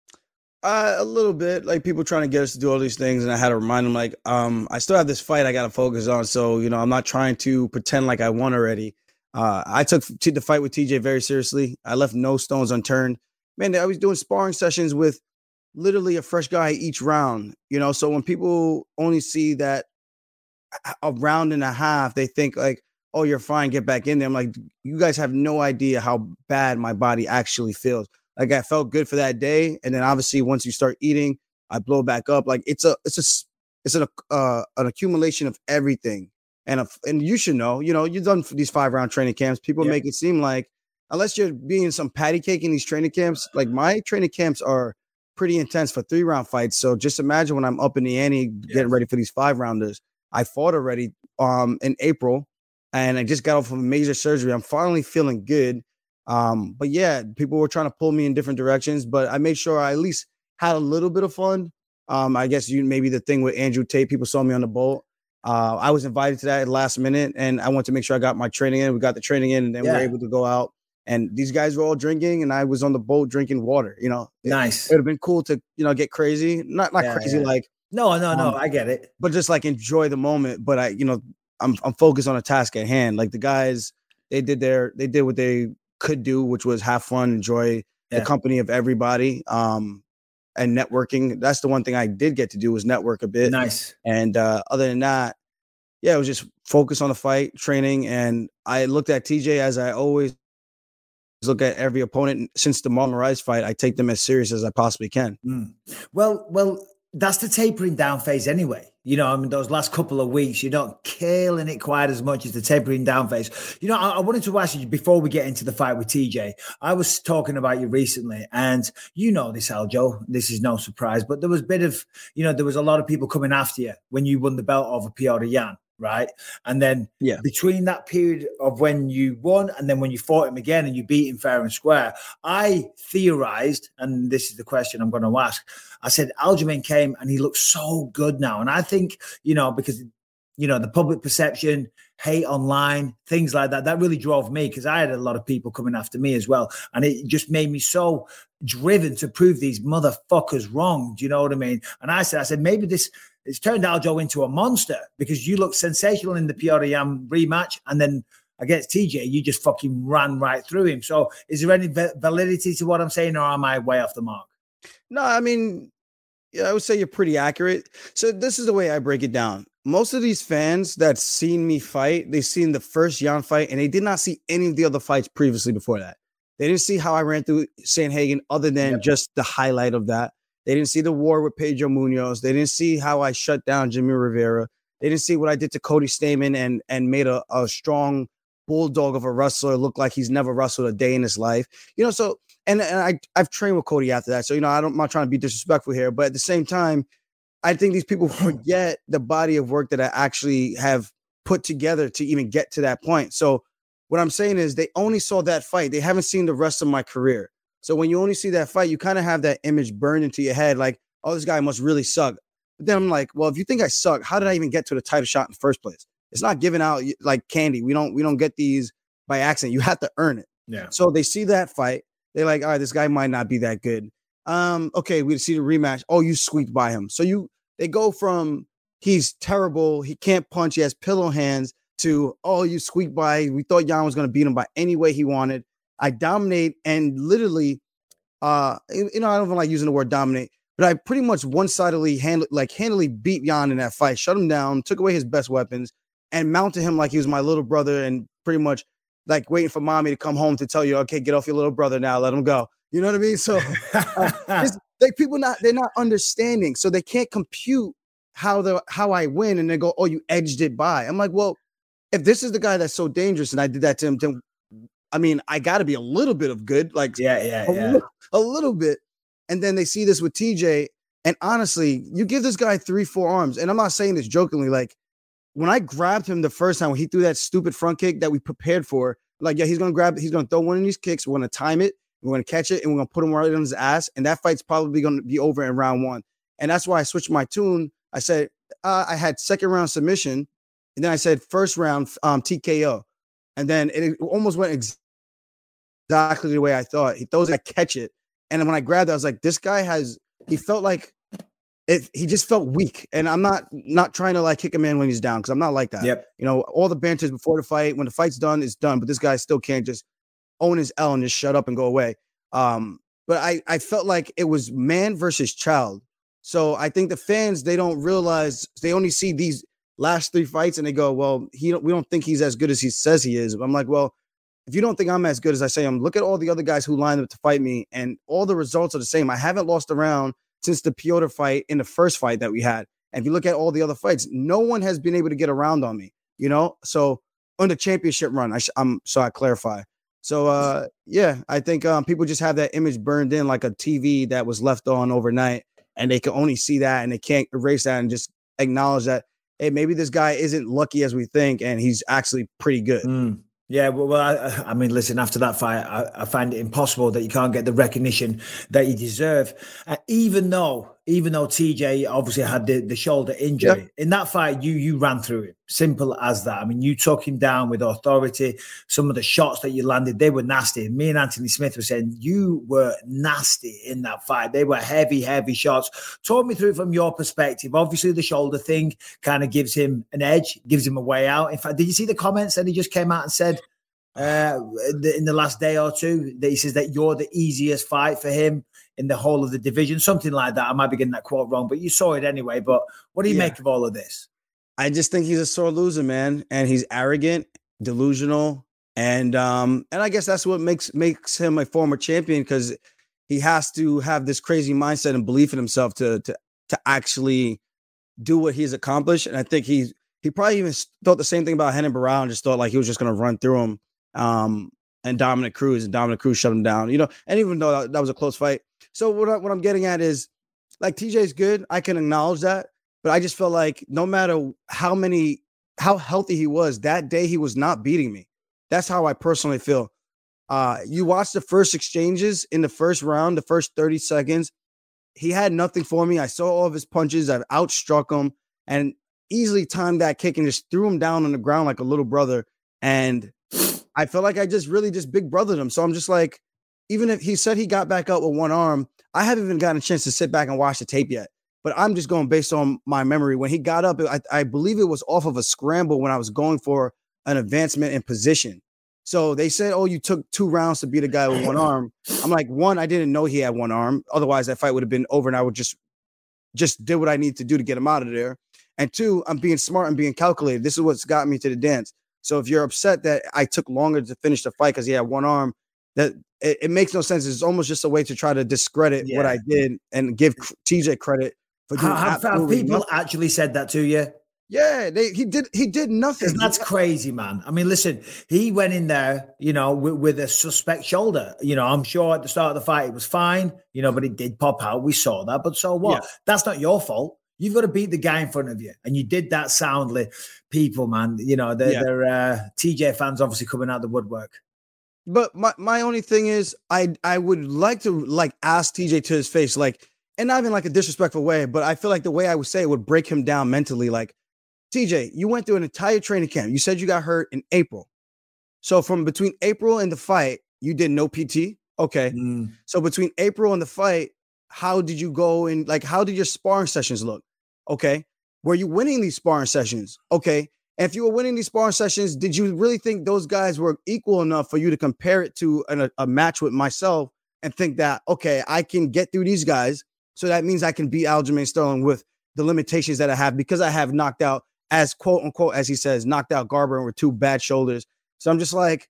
Speaker 10: A little bit, like people trying to get us to do all these things. And I had to remind them, like, I still have this fight I got to focus on. So, I'm not trying to pretend like I won already. I took the fight with TJ very seriously. I left no stones unturned. Man, I was doing sparring sessions with literally a fresh guy each round, So when people only see that a round and a half, they think like, oh, you're fine, get back in there. I'm like, you guys have no idea how bad my body actually feels. Like I felt good for that day. And then obviously once you start eating, I blow back up. Like it's an accumulation of everything. And you should know, you've done these 5-round training camps. People make it seem like unless you're being some patty cake in these training camps, like my training camps are pretty intense for 3-round fights. So just imagine when I'm up in the ante getting ready for these 5-rounders. I fought already in April, and I just got off of a major surgery. I'm finally feeling good. But yeah, people were trying to pull me in different directions, but I made sure I at least had a little bit of fun. I guess maybe the thing with Andrew Tate, people saw me on the boat. I was invited to that at the last minute, and I wanted to make sure I got my training in. We got the training in, and then we were able to go out And these guys were all drinking, and I was on the boat drinking water.
Speaker 6: Nice.
Speaker 10: It would have been cool to get crazy, not crazy like.
Speaker 6: No, I get it.
Speaker 10: But just like enjoy the moment. But I'm focused on a task at hand. Like the guys, they did what they could do, which was have fun, enjoy the company of everybody, and networking. That's the one thing I did get to do was network a bit.
Speaker 6: Nice.
Speaker 10: And other than that, it was just focus on the fight, training. And I looked at TJ as I always look at every opponent since the Marlon Moraes fight. I take them as serious as I possibly can.
Speaker 6: Well, that's the tapering down phase anyway. Those last couple of weeks, you're not killing it quite as much as the tapering down phase. I wanted to ask you before we get into the fight with TJ, I was talking about you recently, and this, Aljo, this is no surprise, but there was a bit of, there was a lot of people coming after you when you won the belt over Petr Yan. Right. And then between that period of when you won and then when you fought him again and you beat him fair and square, I theorized, and this is the question I'm going to ask. I said, Aljamain came and he looks so good now. And I think, because, the public perception, hate online, things like that, that really drove me because I had a lot of people coming after me as well. And it just made me so driven to prove these motherfuckers wrong. Do you know what I mean? And I said, maybe it's turned Aljo into a monster because you look sensational in the Petr Yan rematch. And then against TJ, you just fucking ran right through him. So is there any validity to what I'm saying, or am I way off the mark?
Speaker 10: No, I mean, I would say you're pretty accurate. So this is the way I break it down. Most of these fans that seen me fight, they've seen the first Yan fight, and they did not see any of the other fights previously before that. They didn't see how I ran through Sandhagen other than just the highlight of that. They didn't see the war with Pedro Munoz. They didn't see how I shut down Jimmy Rivera. They didn't see what I did to Cody Stamann and made a strong bulldog of a wrestler look like he's never wrestled a day in his life. So and I've trained with Cody after that. So, I'm not trying to be disrespectful here, but at the same time, I think these people forget the body of work that I actually have put together to even get to that point. So what I'm saying is they only saw that fight. They haven't seen the rest of my career. So when you only see that fight, you kind of have that image burned into your head, like, oh, this guy must really suck. But then I'm like, well, if you think I suck, how did I even get to the title shot in the first place? It's not given out like candy. We don't get these by accident. You have to earn it.
Speaker 6: Yeah.
Speaker 10: So they see that fight. They're like, all right, this guy might not be that good. Okay, we see the rematch. Oh, you squeaked by him. So they go from he's terrible, he can't punch, he has pillow hands, to, oh, you squeaked by. We thought Yan was going to beat him by any way he wanted. I dominate and literally, I don't even like using the word dominate, but I pretty much one-sidedly handily beat Yan in that fight, shut him down, took away his best weapons, and mounted him like he was my little brother, and pretty much like waiting for mommy to come home to tell you, okay, get off your little brother now, let him go. You know what I mean? So it's like they're not understanding, so they can't compute how I win, and they go, oh, you edged it by. I'm like, well, if this is the guy that's so dangerous, and I did that to him, then I mean, I got to be a little bit of good, like a little bit. And then they see this with TJ, and honestly, you give this guy 3-4 arms, and I'm not saying this jokingly. Like when I grabbed him the first time when he threw that stupid front kick that we prepared for, like he's gonna throw one of these kicks. We're gonna time it, we're gonna catch it, and we're gonna put him right on his ass. And that fight's probably gonna be over in round 1. And that's why I switched my tune. I said I had second round submission, and then I said first round TKO, and then it almost went exactly the way I thought. He throws it, I catch it. And then when I grabbed it, I was like, this guy he felt like it. He just felt weak. And I'm not trying to like kick him in when he's down, because I'm not like that. Yep. You know, all the banters before the fight, when the fight's done, it's done. But this guy still can't just own his L and just shut up and go away. But I felt like it was man versus child. So I think the fans, they don't realize, they only see these last 3 fights and they go, well, we don't think he's as good as he says he is. I'm like, well, if you don't think I'm as good as I say, look at all the other guys who lined up to fight me, and all the results are the same. I haven't lost a round since the Piotr fight in the first fight that we had. And if you look at all the other fights, no one has been able to get around on me, you know? So on the championship run, I clarify. So, yeah, I think people just have that image burned in like a TV that was left on overnight, and they can only see that and they can't erase that and just acknowledge that, hey, maybe this guy isn't lucky as we think, and he's actually pretty good.
Speaker 6: Yeah, well, I mean, listen, after that fight, I find it impossible that you can't get the recognition that you deserve. Even though even though TJ obviously had the shoulder injury, in that fight, you ran through it. Simple as that. I mean, you took him down with authority. Some of the shots that you landed, they were nasty. Me and Anthony Smith were saying you were nasty in that fight. They were heavy, heavy shots. Talk me through from your perspective. Obviously, the shoulder thing kind of gives him an edge, gives him a way out. In fact, did you see the comments that he just came out and said in the last day or two that he says that you're the easiest fight for him in the whole of the division, something like that? I might be getting that quote wrong, but you saw it anyway. But what do you make of all of this?
Speaker 10: I just think he's a sore loser, man, and he's arrogant, delusional, and I guess that's what makes him a former champion, because he has to have this crazy mindset and belief in himself to actually do what he's accomplished. And I think he probably even thought the same thing about Renan Barão and just thought like he was just going to run through him. And Dominic Cruz shut him down, and even though that was a close fight. So what I'm getting at is, like, TJ's good. I can acknowledge that, but I just felt like no matter how healthy he was that day, he was not beating me. That's how I personally feel. You watch the first exchanges in the first round, the first 30 seconds, he had nothing for me. I saw all of his punches. I've outstruck him and easily timed that kick and just threw him down on the ground like a little brother. And I felt like I just big brothered him. So I'm just like, even if he said he got back up with one arm, I haven't even gotten a chance to sit back and watch the tape yet. But I'm just going based on my memory. When he got up, I believe it was off of a scramble when I was going for an advancement in position. So they said, oh, you took 2 rounds to beat a guy with one arm. I'm like, one, I didn't know he had one arm. Otherwise, that fight would have been over and I would just did what I need to do to get him out of there. And 2, I'm being smart and being calculated. This is what's got me to the dance. So if you're upset that I took longer to finish the fight because he had one arm, that it makes no sense. It's almost just a way to try to discredit what I did and give TJ credit for doing
Speaker 6: have people nothing. Actually said that to you?
Speaker 10: Yeah, he did nothing.
Speaker 6: That's crazy, man. I mean, listen, he went in there, with a suspect shoulder. I'm sure at the start of the fight it was fine, but it did pop out. We saw that. But so what? Yeah. That's not your fault. You've got to beat the guy in front of you. And you did that soundly. People, man, they're TJ fans obviously coming out the woodwork.
Speaker 10: But my only thing is I would like to ask TJ to his face, and not even like a disrespectful way, but I feel like the way I would say it would break him down mentally. Like, TJ, you went through an entire training camp. You said you got hurt in April. So from between April and the fight, you did no PT. Okay. So between April and the fight, how did you go and how did your sparring sessions look? Okay. Were you winning these sparring sessions? Okay. And if you were winning these sparring sessions, did you really think those guys were equal enough for you to compare it to a match with myself and think that, okay, I can get through these guys. So that means I can beat Aljamain Sterling with the limitations that I have because I have knocked out, as quote unquote, as he says, knocked out Garbrandt with 2 bad shoulders. So I'm just like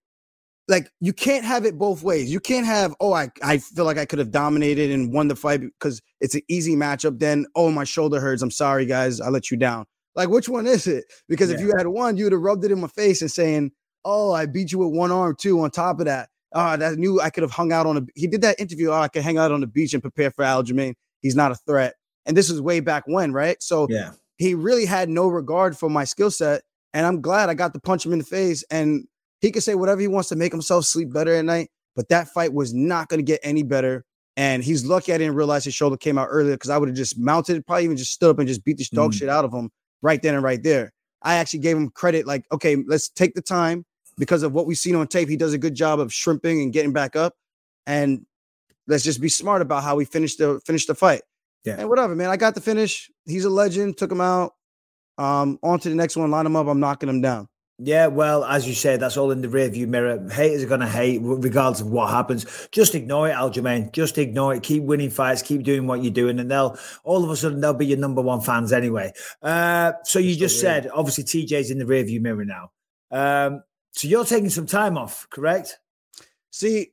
Speaker 10: you can't have it both ways. You can't have, I feel like I could have dominated and won the fight because it's an easy matchup. Then, my shoulder hurts. I'm sorry, guys. I let you down. Like, which one is it? Because if you had won, you would have rubbed it in my face and saying, I beat you with one arm too on top of that. That knew I could have hung out he did that interview. I could hang out on the beach and prepare for Aljamain. He's not a threat. And this is way back when, right? So he really had no regard for my skill set. And I'm glad I got to punch him in the face. And he could say whatever he wants to make himself sleep better at night. But that fight was not going to get any better. And he's lucky I didn't realize his shoulder came out earlier because I would have just mounted, probably even just stood up and just beat the dog shit out of him right then and right there. I actually gave him credit. Like, okay, let's take the time because of what we've seen on tape. He does a good job of shrimping and getting back up. And let's just be smart about how we finish the fight. Yeah. And whatever, man. I got the finish. He's a legend. Took him out. On to the next one. Line him up. I'm knocking him down.
Speaker 6: Yeah, well, as you said, that's all in the rearview mirror. Haters are going to hate regardless of what happens. Just ignore it, Aljamain. Just ignore it. Keep winning fights. Keep doing what you're doing. And all of a sudden, they'll be your number one fans anyway. So you just said, obviously, TJ's in the rearview mirror now. So you're taking some time off, correct?
Speaker 10: See,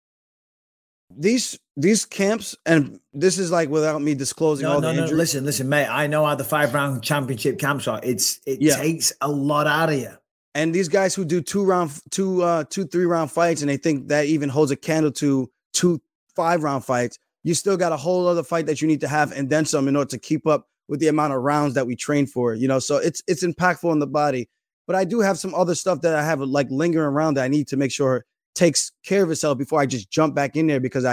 Speaker 10: these camps, and this is without me disclosing all the injuries.
Speaker 6: Listen, mate. I know how the 5-round championship camps are. It takes a lot out of you.
Speaker 10: And these guys who do 3-round fights, and they think that even holds a candle to 2 5-round fights, you still got a whole other fight that you need to have and then some in order to keep up with the amount of rounds that we train for. So it's impactful on the body. But I do have some other stuff that I have lingering around that I need to make sure takes care of itself before I just jump back in there because I got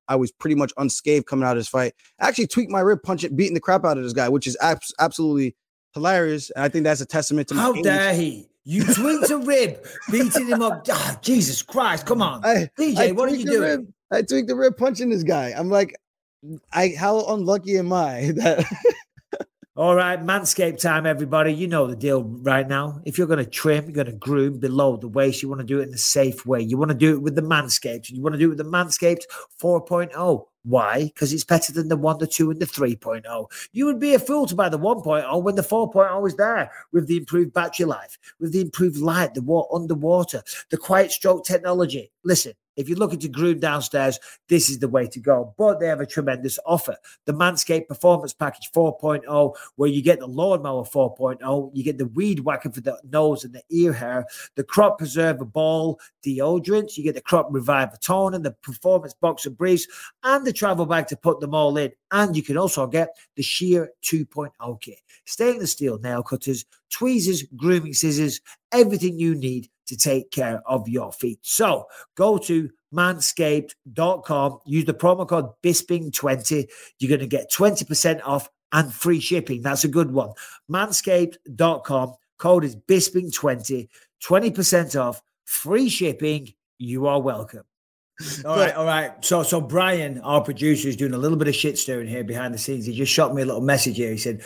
Speaker 10: I was pretty much unscathed coming out of this fight. I actually tweaked my rib, beating the crap out of this guy, which is absolutely hilarious. And I think that's a testament to
Speaker 6: how dare he? You tweaked a rib, beating him up. Oh, Jesus Christ, come on. DJ, what are you doing?
Speaker 10: I tweaked the rib punching this guy. I'm like, how unlucky am I that
Speaker 6: All right, Manscaped time, everybody. You know the deal right now. If you're going to trim, you're going to groom below the waist, you want to do it in a safe way. You want to do it with the Manscaped. You want to do it with the Manscaped 4.0. Why? Because it's better than the 1, the 2, and the 3.0. You would be a fool to buy the 1.0 when the 4.0 is there, with the improved battery life, with the improved light, the underwater, the quiet stroke technology. Listen, if you're looking to groom downstairs, this is the way to go. But they have a tremendous offer. The Manscaped Performance Package 4.0, where you get the Lawnmower 4.0, you get the Weed Whacker for the nose and the ear hair, the Crop Preserver Ball deodorants, you get the Crop Reviver Toner, the Performance Boxer Briefs, and the travel bag to put them all in. And you can also get the Shear 2.0 kit. Stainless steel nail cutters, tweezers, grooming scissors, everything you need to take care of your feet. So go to manscaped.com, use the promo code BISPING20. You're going to get 20% off and free shipping. That's a good one. Manscaped.com, code is BISPING20, 20% off, free shipping. You are welcome. All right. So Brian, our producer, is doing a little bit of shit stirring here behind the scenes. He just shot me a little message here. He said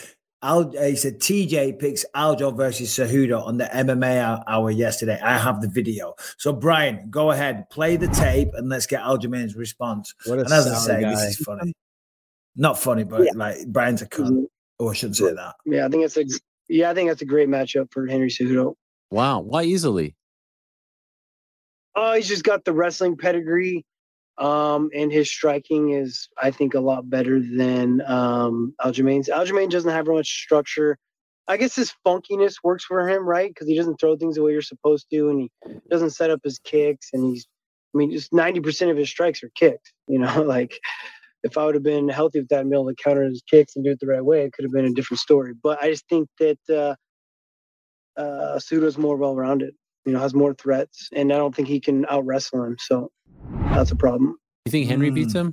Speaker 6: TJ picks Aljo versus Cejudo on the MMA hour yesterday. I have the video. So Brian, go ahead, play the tape, and let's get Aljamain's response. And as I say,
Speaker 10: guy.
Speaker 6: this is funny. Not funny, but like Brian's a cunt. Oh, I shouldn't say that.
Speaker 11: Yeah, I think that's a great matchup for Henry Cejudo.
Speaker 12: Wow, why easily?
Speaker 11: Oh, he's just got the wrestling pedigree. And his striking is, I think, a lot better than Aljamain's. Aljamain doesn't have much structure. I guess his funkiness works for him, right? Because he doesn't throw things the way you're supposed to, and he doesn't set up his kicks. And just 90% of his strikes are kicks. Like if I would have been healthy with that, and be able to counter his kicks and do it the right way, it could have been a different story. But I just think that Cejudo's more well-rounded. Has more threats, and I don't think he can out-wrestle him. So that's a problem.
Speaker 12: You think Henry beats him?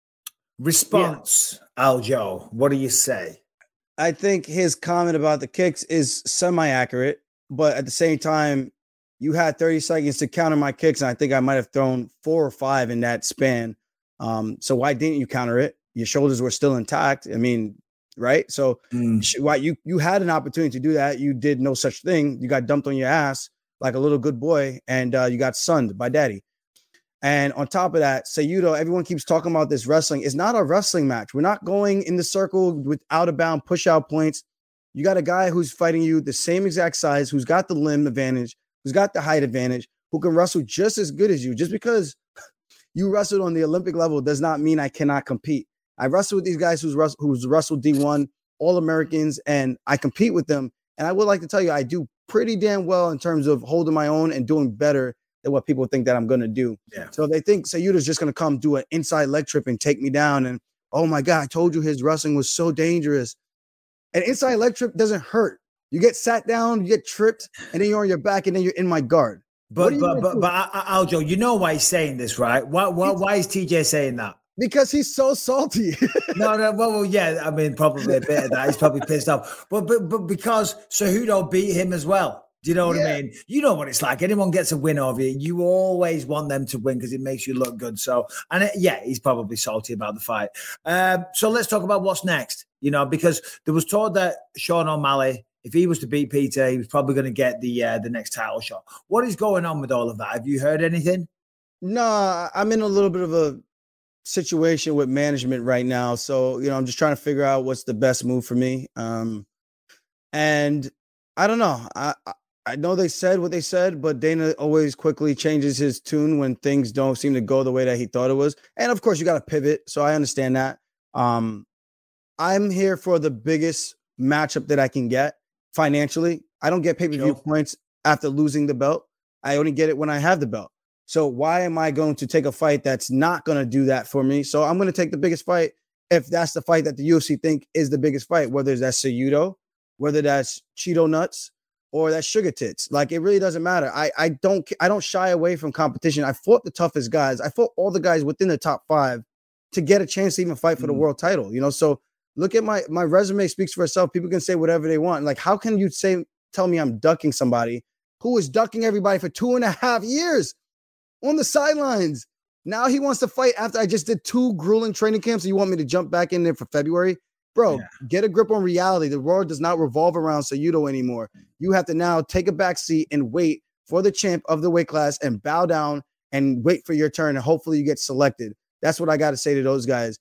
Speaker 6: Response, Aljo. What do you say?
Speaker 10: I think his comment about the kicks is semi-accurate, but at the same time, you had 30 seconds to counter my kicks, and I think I might have thrown 4 or 5 in that span. So why didn't you counter it? Your shoulders were still intact. I mean, right? So why you had an opportunity to do that. You did no such thing. You got dumped on your ass like a little good boy, and you got sunned by daddy. And on top of that, Cejudo, everyone keeps talking about this wrestling. It's not a wrestling match. We're not going in the circle with out-of-bound push-out points. You got a guy who's fighting you the same exact size, who's got the limb advantage, who's got the height advantage, who can wrestle just as good as you. Just because you wrestled on the Olympic level does not mean I cannot compete. I wrestle with these guys who's wrestled D1, All-Americans, and I compete with them. And I would like to tell you, I do pretty damn well in terms of holding my own and doing better than what people think that I'm going to do.
Speaker 6: Yeah.
Speaker 10: So they think Cejudo's just going to come do an inside leg trip and take me down. And, oh my God, I told you his wrestling was so dangerous. An inside leg trip doesn't hurt. You get sat down, you get tripped, and then you're on your back, and then you're in my guard.
Speaker 6: But Aljo, you know why he's saying this, right? Why is TJ saying that?
Speaker 10: Because he's so salty.
Speaker 6: No, well, yeah. I mean, probably a bit of that. He's probably pissed off. But because Cejudo beat him as well. Do you know what I mean? You know what it's like. Anyone gets a win over you, you always want them to win because it makes you look good. So, he's probably salty about the fight. So let's talk about what's next. Because there was talk that Sean O'Malley, if he was to beat Peter, he was probably going to get the next title shot. What is going on with all of that? Have you heard anything?
Speaker 10: No, I'm in a little bit of a situation with management right now. So, I'm just trying to figure out what's the best move for me. And I don't know. I know they said what they said, but Dana always quickly changes his tune when things don't seem to go the way that he thought it was. And of course, you got to pivot. So I understand that. I'm here for the biggest matchup that I can get financially. I don't get pay-per-view points after losing the belt. I only get it when I have the belt. So why am I going to take a fight that's not going to do that for me? So I'm going to take the biggest fight if that's the fight that the UFC think is the biggest fight, whether that's Cejudo, whether that's Cheeto Nuts, or that's Sugar Tits. Like, it really doesn't matter. I don't shy away from competition. I fought the toughest guys. I fought all the guys within the top 5 to get a chance to even fight for the world title. You know, so look at my resume speaks for itself. People can say whatever they want. Like, how can you tell me I'm ducking somebody who was ducking everybody for 2.5 years on the sidelines? Now he wants to fight after I just did 2 grueling training camps. And you want me to jump back in there for February? Bro, get a grip on reality. The world does not revolve around Cejudo anymore. You have to now take a back seat and wait for the champ of the weight class and bow down and wait for your turn. And hopefully you get selected. That's what I got to say to those guys.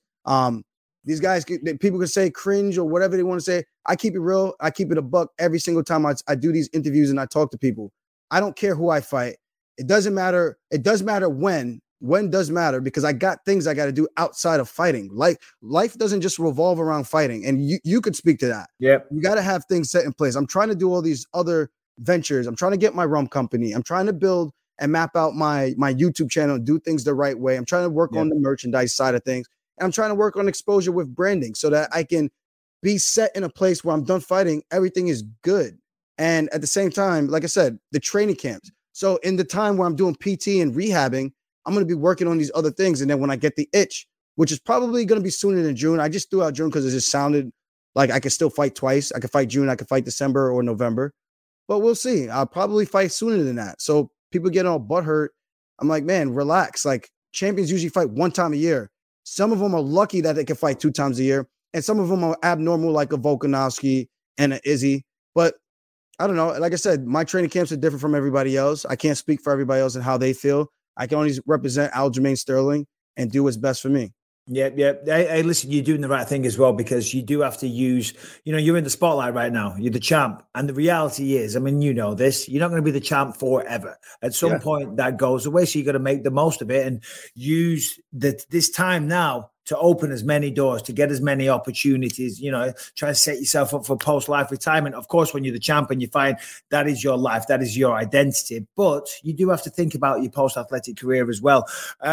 Speaker 10: These guys, people can say cringe or whatever they want to say. I keep it real. I keep it a buck every single time I do these interviews and I talk to people. I don't care who I fight. It doesn't matter. It does matter when. When does matter, because I got things I got to do outside of fighting. Life doesn't just revolve around fighting. And you could speak to that.
Speaker 6: Yeah.
Speaker 10: You got to have things set in place. I'm trying to do all these other ventures. I'm trying to get my rum company. I'm trying to build and map out my YouTube channel, do things the right way. I'm trying to work on the merchandise side of things. And I'm trying to work on exposure with branding so that I can be set in a place where I'm done fighting. Everything is good. And at the same time, like I said, the training camps. So in the time where I'm doing PT and rehabbing, I'm going to be working on these other things. And then when I get the itch, which is probably going to be sooner than June, I just threw out June because it just sounded like I could still fight twice. I could fight June, I could fight December or November, but we'll see. I'll probably fight sooner than that. So people get all butthurt. I'm like, man, relax. Like, champions usually fight 1 time a year. Some of them are lucky that they can fight 2 times a year. And some of them are abnormal, like a Volkanovski and an Izzy. But I don't know. Like I said, my training camps are different from everybody else. I can't speak for everybody else and how they feel. I can only represent Aljamain Sterling and do what's best for me.
Speaker 6: Yeah. Hey, listen, you're doing the right thing as well, because you do have to use, you're in the spotlight right now. You're the champ. And the reality is, I mean, you know this, you're not going to be the champ forever. At some point that goes away. So you got to make the most of it and use this time now to open as many doors, to get as many opportunities, try to set yourself up for post-life retirement. Of course, when you're the champ and you find that is your life, that is your identity, but you do have to think about your post-athletic career as well.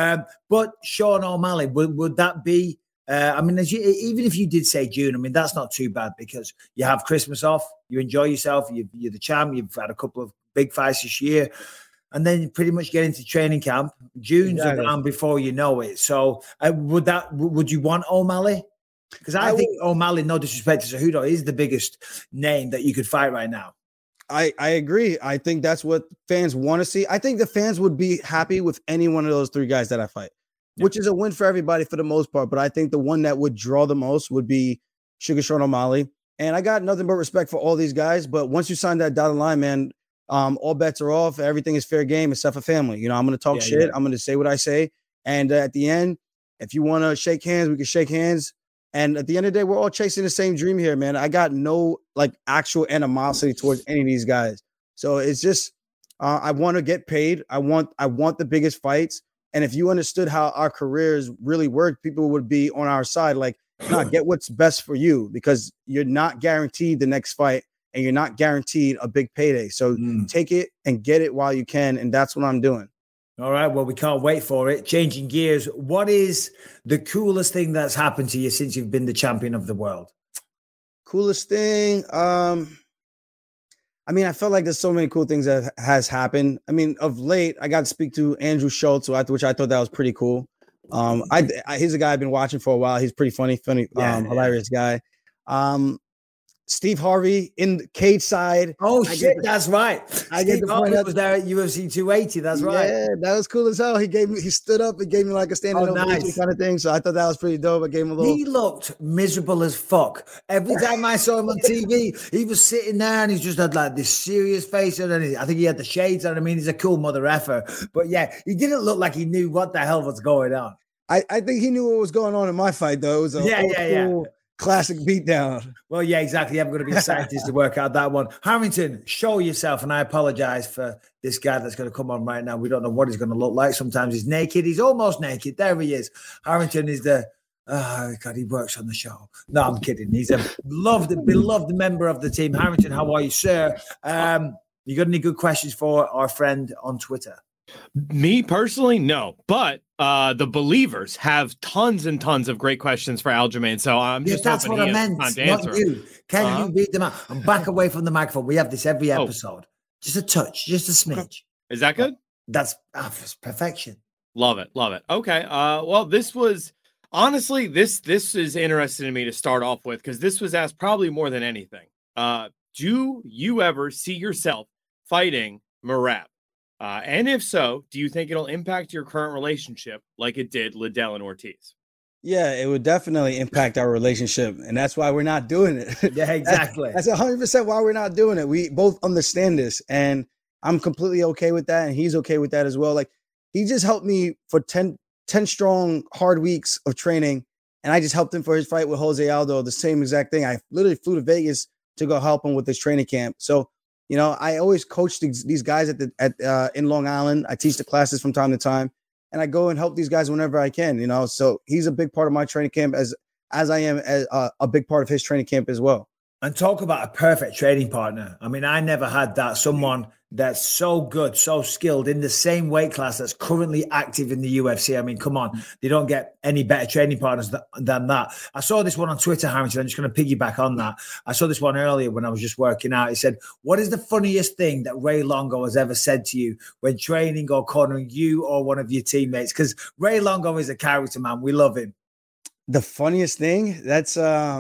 Speaker 6: But Sean O'Malley, would that be, even if you did say June, I mean, that's not too bad because you have Christmas off, you enjoy yourself, you're the champ, you've had a couple of big fights this year. And then you pretty much get into training camp. June's around before you know it. So would you want O'Malley? Because I think O'Malley, no disrespect to Cejudo, is the biggest name that you could fight right now.
Speaker 10: I agree. I think that's what fans want to see. I think the fans would be happy with any one of those 3 guys that I fight, which is a win for everybody for the most part. But I think the one that would draw the most would be Sugar Sean O'Malley. And I got nothing but respect for all these guys. But once you sign that dotted line, man, all bets are off. Everything is fair game except for family. I'm going to talk shit. I'm going to say what I say. And at the end, if you want to shake hands, we can shake hands. And at the end of the day, we're all chasing the same dream here, man. I got no actual animosity towards any of these guys. So it's just, I want to get paid. I want the biggest fights. And if you understood how our careers really work, people would be on our side. Like, get what's best for you, because you're not guaranteed the next fight. And you're not guaranteed a big payday. So take it and get it while you can. And that's what I'm doing.
Speaker 6: All right. Well, we can't wait for it. Changing gears. What is the coolest thing that's happened to you since you've been the champion of the world?
Speaker 10: Coolest thing? I felt like there's so many cool things that has happened. I mean, of late, I got to speak to Andrew Schultz, which I thought that was pretty cool. He's a guy I've been watching for a while. He's pretty funny, hilarious guy. Steve Harvey in the cage side.
Speaker 6: Oh, shit, that's right. Steve Harvey was there at UFC 280. That's right.
Speaker 10: Yeah, that was cool as hell. He stood up and gave me like a standing ovation kind of thing. So I thought that was pretty dope. I gave him a little.
Speaker 6: He looked miserable as fuck. Every time I saw him on TV, he was sitting there and he just had like this serious face. And I think he had the shades on. I mean, he's a cool mother effer. But yeah, he didn't look like he knew what the hell was going on.
Speaker 10: I think he knew what was going on in my fight, though. It was a classic beatdown.
Speaker 6: Well, yeah, exactly. I'm going to be excited to work out that one. Harrington, show yourself. And I apologize for this guy that's going to come on right now. We don't know what he's going to look like. Sometimes he's naked. He's almost naked. There he is. Harrington is he works on the show. No, I'm kidding. He's a beloved member of the team. Harrington, how are you, sir? You got any good questions for our friend on Twitter?
Speaker 7: Me personally, no. But the believers have tons and tons of great questions for Aljamain. So I'm just
Speaker 6: that's what I meant. Not you. Can you read them out? I'm back away from the microphone. We have this every episode. Just a touch, just a smidge.
Speaker 7: Is that good?
Speaker 6: That's perfection.
Speaker 7: Love it. Okay. Well, this was Honestly, this is interesting to me to start off with because this was asked probably more than anything. Do you ever see yourself fighting Merab? And if so, do you think it'll impact your current relationship like it did Liddell and Ortiz?
Speaker 10: Yeah, it would definitely impact our relationship, and that's why we're not doing it.
Speaker 6: Yeah, exactly.
Speaker 10: That's 100% why we're not doing it. We both understand this, and I'm completely okay with that, and he's okay with that as well. Like, he just helped me for 10 strong, hard weeks of training, and I just helped him for his fight with Jose Aldo, the same exact thing. I literally flew to Vegas to go help him with his training camp. So, you know, I always coach these guys in Long Island. I teach the classes from time to time, and I go and help these guys whenever I can, you know. So he's a big part of my training camp as I am a big part of his training camp as well.
Speaker 6: And talk about a perfect training partner. I mean, I never had that. Someone that's so good, so skilled in the same weight class that's currently active in the UFC. I mean, come on. They don't get any better training partners than that. I saw this one on Twitter, Harrington. I'm just going to piggyback on that. I saw this one earlier when I was just working out. He said, what is the funniest thing that Ray Longo has ever said to you when training or cornering you or one of your teammates? Because Ray Longo is a character, man. We love him.
Speaker 10: The funniest thing? That's...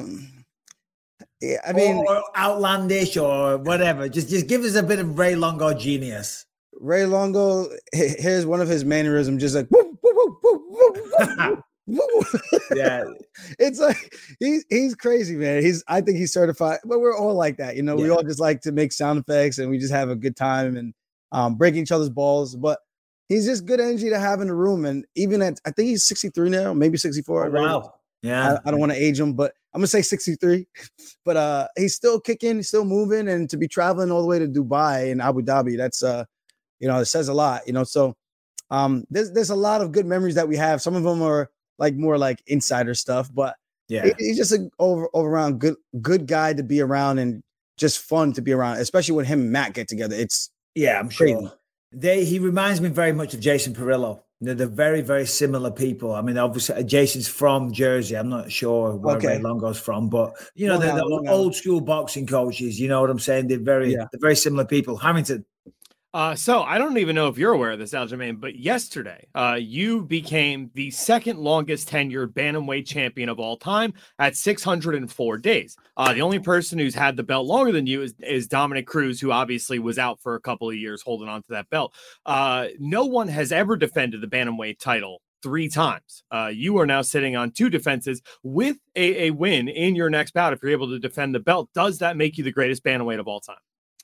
Speaker 10: I mean,
Speaker 6: or outlandish or whatever. Just give us a bit of Ray Longo genius.
Speaker 10: Ray Longo, here's one of his mannerisms, just like whoop, whoop, whoop, whoop, whoop.
Speaker 6: Yeah,
Speaker 10: it's like he's crazy, man. I think he's certified, but we're all like that, you know. Yeah. We all just like to make sound effects and we just have a good time and break each other's balls. But he's just good energy to have in the room. And even I think he's 63 now, maybe 64.
Speaker 6: Oh, wow. Yeah,
Speaker 10: I don't want to age him, but I'm gonna say 63. But he's still kicking, he's still moving, and to be traveling all the way to Dubai and Abu Dhabi, that's you know, it says a lot, you know. So there's a lot of good memories that we have. Some of them are like more like insider stuff, but yeah, he's just an all around good guy to be around and just fun to be around, especially when him and Matt get together. It's
Speaker 6: I'm sure. He reminds me very much of Jason Perillo. They're very, very similar people. I mean, obviously, Jason's from Jersey. I'm not sure where Ray Longo's from, but, you know, they're old school boxing coaches. You know what I'm saying? They're very similar people. Hamilton.
Speaker 7: So I don't even know if you're aware of this, Aljamain, but yesterday you became the second longest tenured bantamweight champion of all time at 604 days. The only person who's had the belt longer than you is Dominic Cruz, who obviously was out for a couple of years holding on to that belt. No one has ever defended the bantamweight title 3 times. You are now sitting on 2 defenses with a win in your next bout. If you're able to defend the belt, does that make you the greatest bantamweight of all time?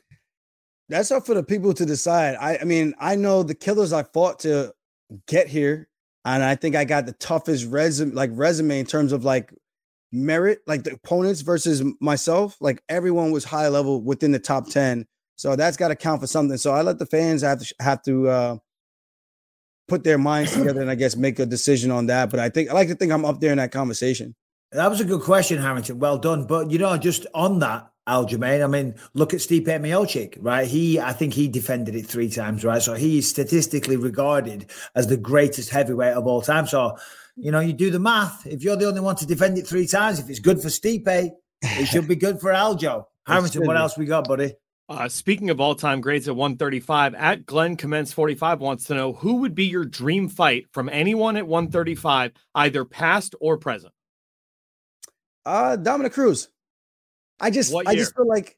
Speaker 10: That's up for the people to decide. I mean, I know the killers I fought to get here, and I think I got the toughest resume in terms of like merit, like the opponents versus myself. Like everyone was high level within the top 10, so that's got to count for something. So I let the fans have to put their minds together and I guess make a decision on that. But I like to think I'm up there in that conversation.
Speaker 6: That was a good question, Harrington. Well done. But, you know, just on that, Aljamain, I mean, look at Stipe Miocic, right? I think he defended it 3 times, right? So he is statistically regarded as the greatest heavyweight of all time. So, you know, you do the math. If you're the only one to defend it 3 times, if it's good for Stipe, it should be good for Aljo. Harrington, what else we got, buddy?
Speaker 7: Speaking of all-time greats at 135, at Glenn Commence 45 wants to know who would be your dream fight from anyone at 135, either past or present.
Speaker 10: Dominic Cruz. I just feel like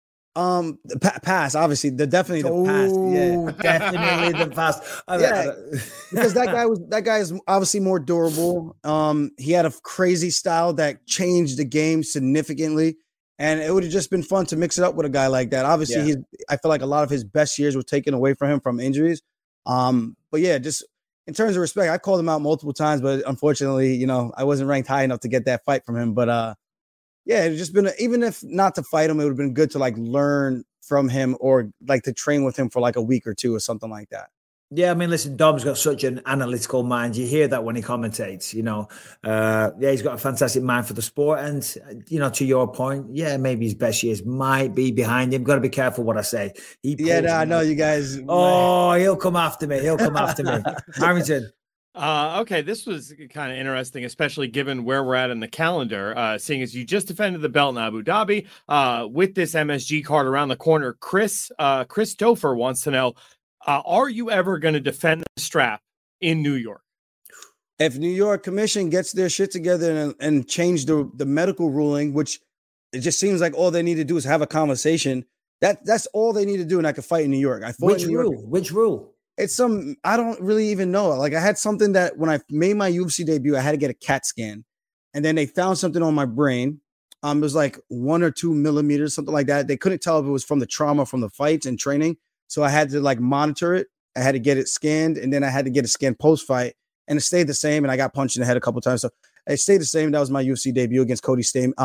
Speaker 10: pass. Obviously, definitely the pass. Yeah,
Speaker 6: definitely the pass.
Speaker 10: Because that guy is obviously more durable. He had a crazy style that changed the game significantly, and it would have just been fun to mix it up with a guy like that. Obviously, I feel like a lot of his best years were taken away from him from injuries. But yeah, just in terms of respect, I called him out multiple times, but unfortunately, you know, I wasn't ranked high enough to get that fight from him. But yeah, it's just been, even if not to fight him, it would have been good to like learn from him or like to train with him for like a week or 2 or something like that.
Speaker 6: Yeah, I mean, listen, Dom's got such an analytical mind. You hear that when he commentates, you know. He's got a fantastic mind for the sport. And, you know, to your point, maybe his best years might be behind him. Got to be careful what I say.
Speaker 10: I know you guys.
Speaker 6: Oh, he'll come after me. Harrington.
Speaker 7: Okay, this was kind of interesting, especially given where we're at in the calendar, seeing as you just defended the belt in Abu Dhabi with this MSG card around the corner. Chris Topher wants to know, are you ever going to defend the strap in New York?
Speaker 10: If New York Commission gets their shit together and change the medical ruling, which it just seems like all they need to do is have a conversation. That's all they need to do, and I could fight in New York.
Speaker 6: Which rule?
Speaker 10: It's I don't really even know. Like I had something that when I made my UFC debut, I had to get a CAT scan, and then they found something on my brain. It was like 1 or 2 millimeters, something like that. They couldn't tell if it was from the trauma from the fights and training, so I had to like monitor it. I had to get it scanned, and then I had to get it scanned post fight, and it stayed the same. And I got punched in the head a couple times, so it stayed the same. That was my UFC debut against Cody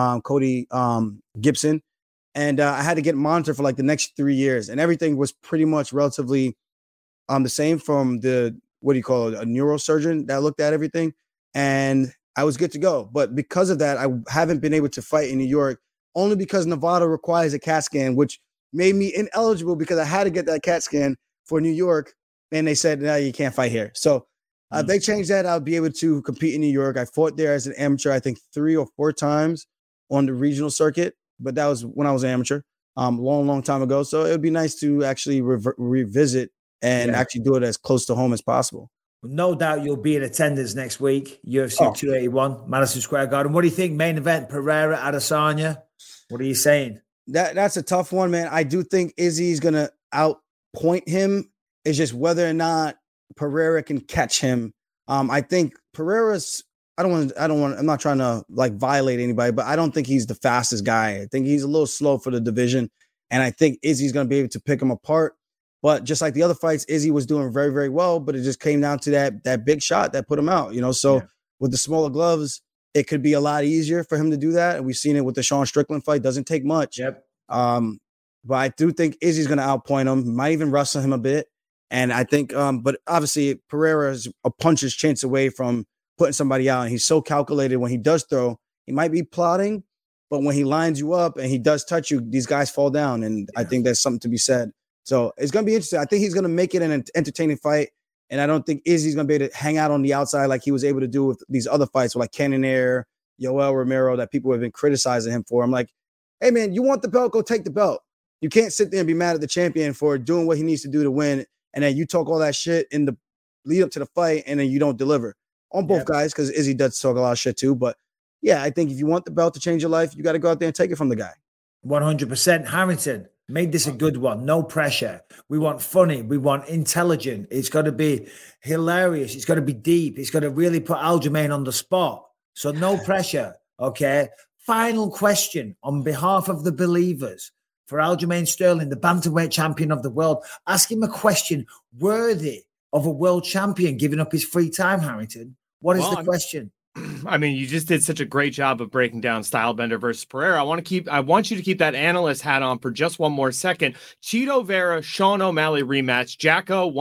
Speaker 10: Gibson. And I had to get monitored for like the next 3 years, and everything was pretty much relatively the same from a neurosurgeon that looked at everything, and I was good to go. But because of that, I haven't been able to fight in New York, only because Nevada requires a CAT scan, which made me ineligible because I had to get that CAT scan for New York, and they said, no, you can't fight here. So if they change that, I'll be able to compete in New York. I fought there as an amateur, I think 3 or 4 times on the regional circuit. But that was when I was an amateur, long time ago. So it would be nice to actually revisit and actually do it as close to home as possible.
Speaker 6: No doubt you'll be in attendance next week, UFC 281, Madison Square Garden. What do you think? Main event, Pereira, Adesanya. What are you saying?
Speaker 10: That's a tough one, man. I do think Izzy's going to outpoint him. It's just whether or not Pereira can catch him. I think Pereira's I'm not trying to like violate anybody, but I don't think he's the fastest guy. I think he's a little slow for the division. And I think Izzy's going to be able to pick him apart. But just like the other fights, Izzy was doing very, very well, but it just came down to that big shot that put him out, So with the smaller gloves, it could be a lot easier for him to do that. And we've seen it with the Sean Strickland fight. Doesn't take much.
Speaker 6: Yep.
Speaker 10: But I do think Izzy's going to outpoint him, might even wrestle him a bit. And I think, but obviously Pereira is a puncher's chance away from putting somebody out, and he's so calculated when he does throw. He might be plotting, but when he lines you up and he does touch you, these guys fall down, and I think that's something to be said. So it's going to be interesting. I think he's going to make it an entertaining fight, and I don't think Izzy's going to be able to hang out on the outside like he was able to do with these other fights with like Cannonier, Yoel Romero, that people have been criticizing him for. I'm like, hey, man, you want the belt, go take the belt. You can't sit there and be mad at the champion for doing what he needs to do to win, and then you talk all that shit in the lead up to the fight, and then you don't deliver. On both guys, because Izzy does talk a lot of shit too. But yeah, I think if you want the belt to change your life, you got to go out there and take it from the guy.
Speaker 6: 100%. Harrington, made this a good one. No pressure. We want funny. We want intelligent. It's got to be hilarious. It's got to be deep. It's got to really put Aljamain on the spot. So no pressure. Okay. Final question on behalf of the believers for Aljamain Sterling, the bantamweight champion of the world. Ask him a question worthy of a world champion giving up his free time, Harrington. What is the question?
Speaker 7: I mean, you just did such a great job of breaking down Stylebender versus Pereira. I want you to keep that analyst hat on for just one more second. Cheeto Vera, Sean O'Malley rematch. Jacko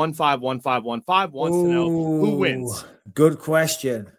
Speaker 7: 151515 wants to know who wins.
Speaker 6: Good question.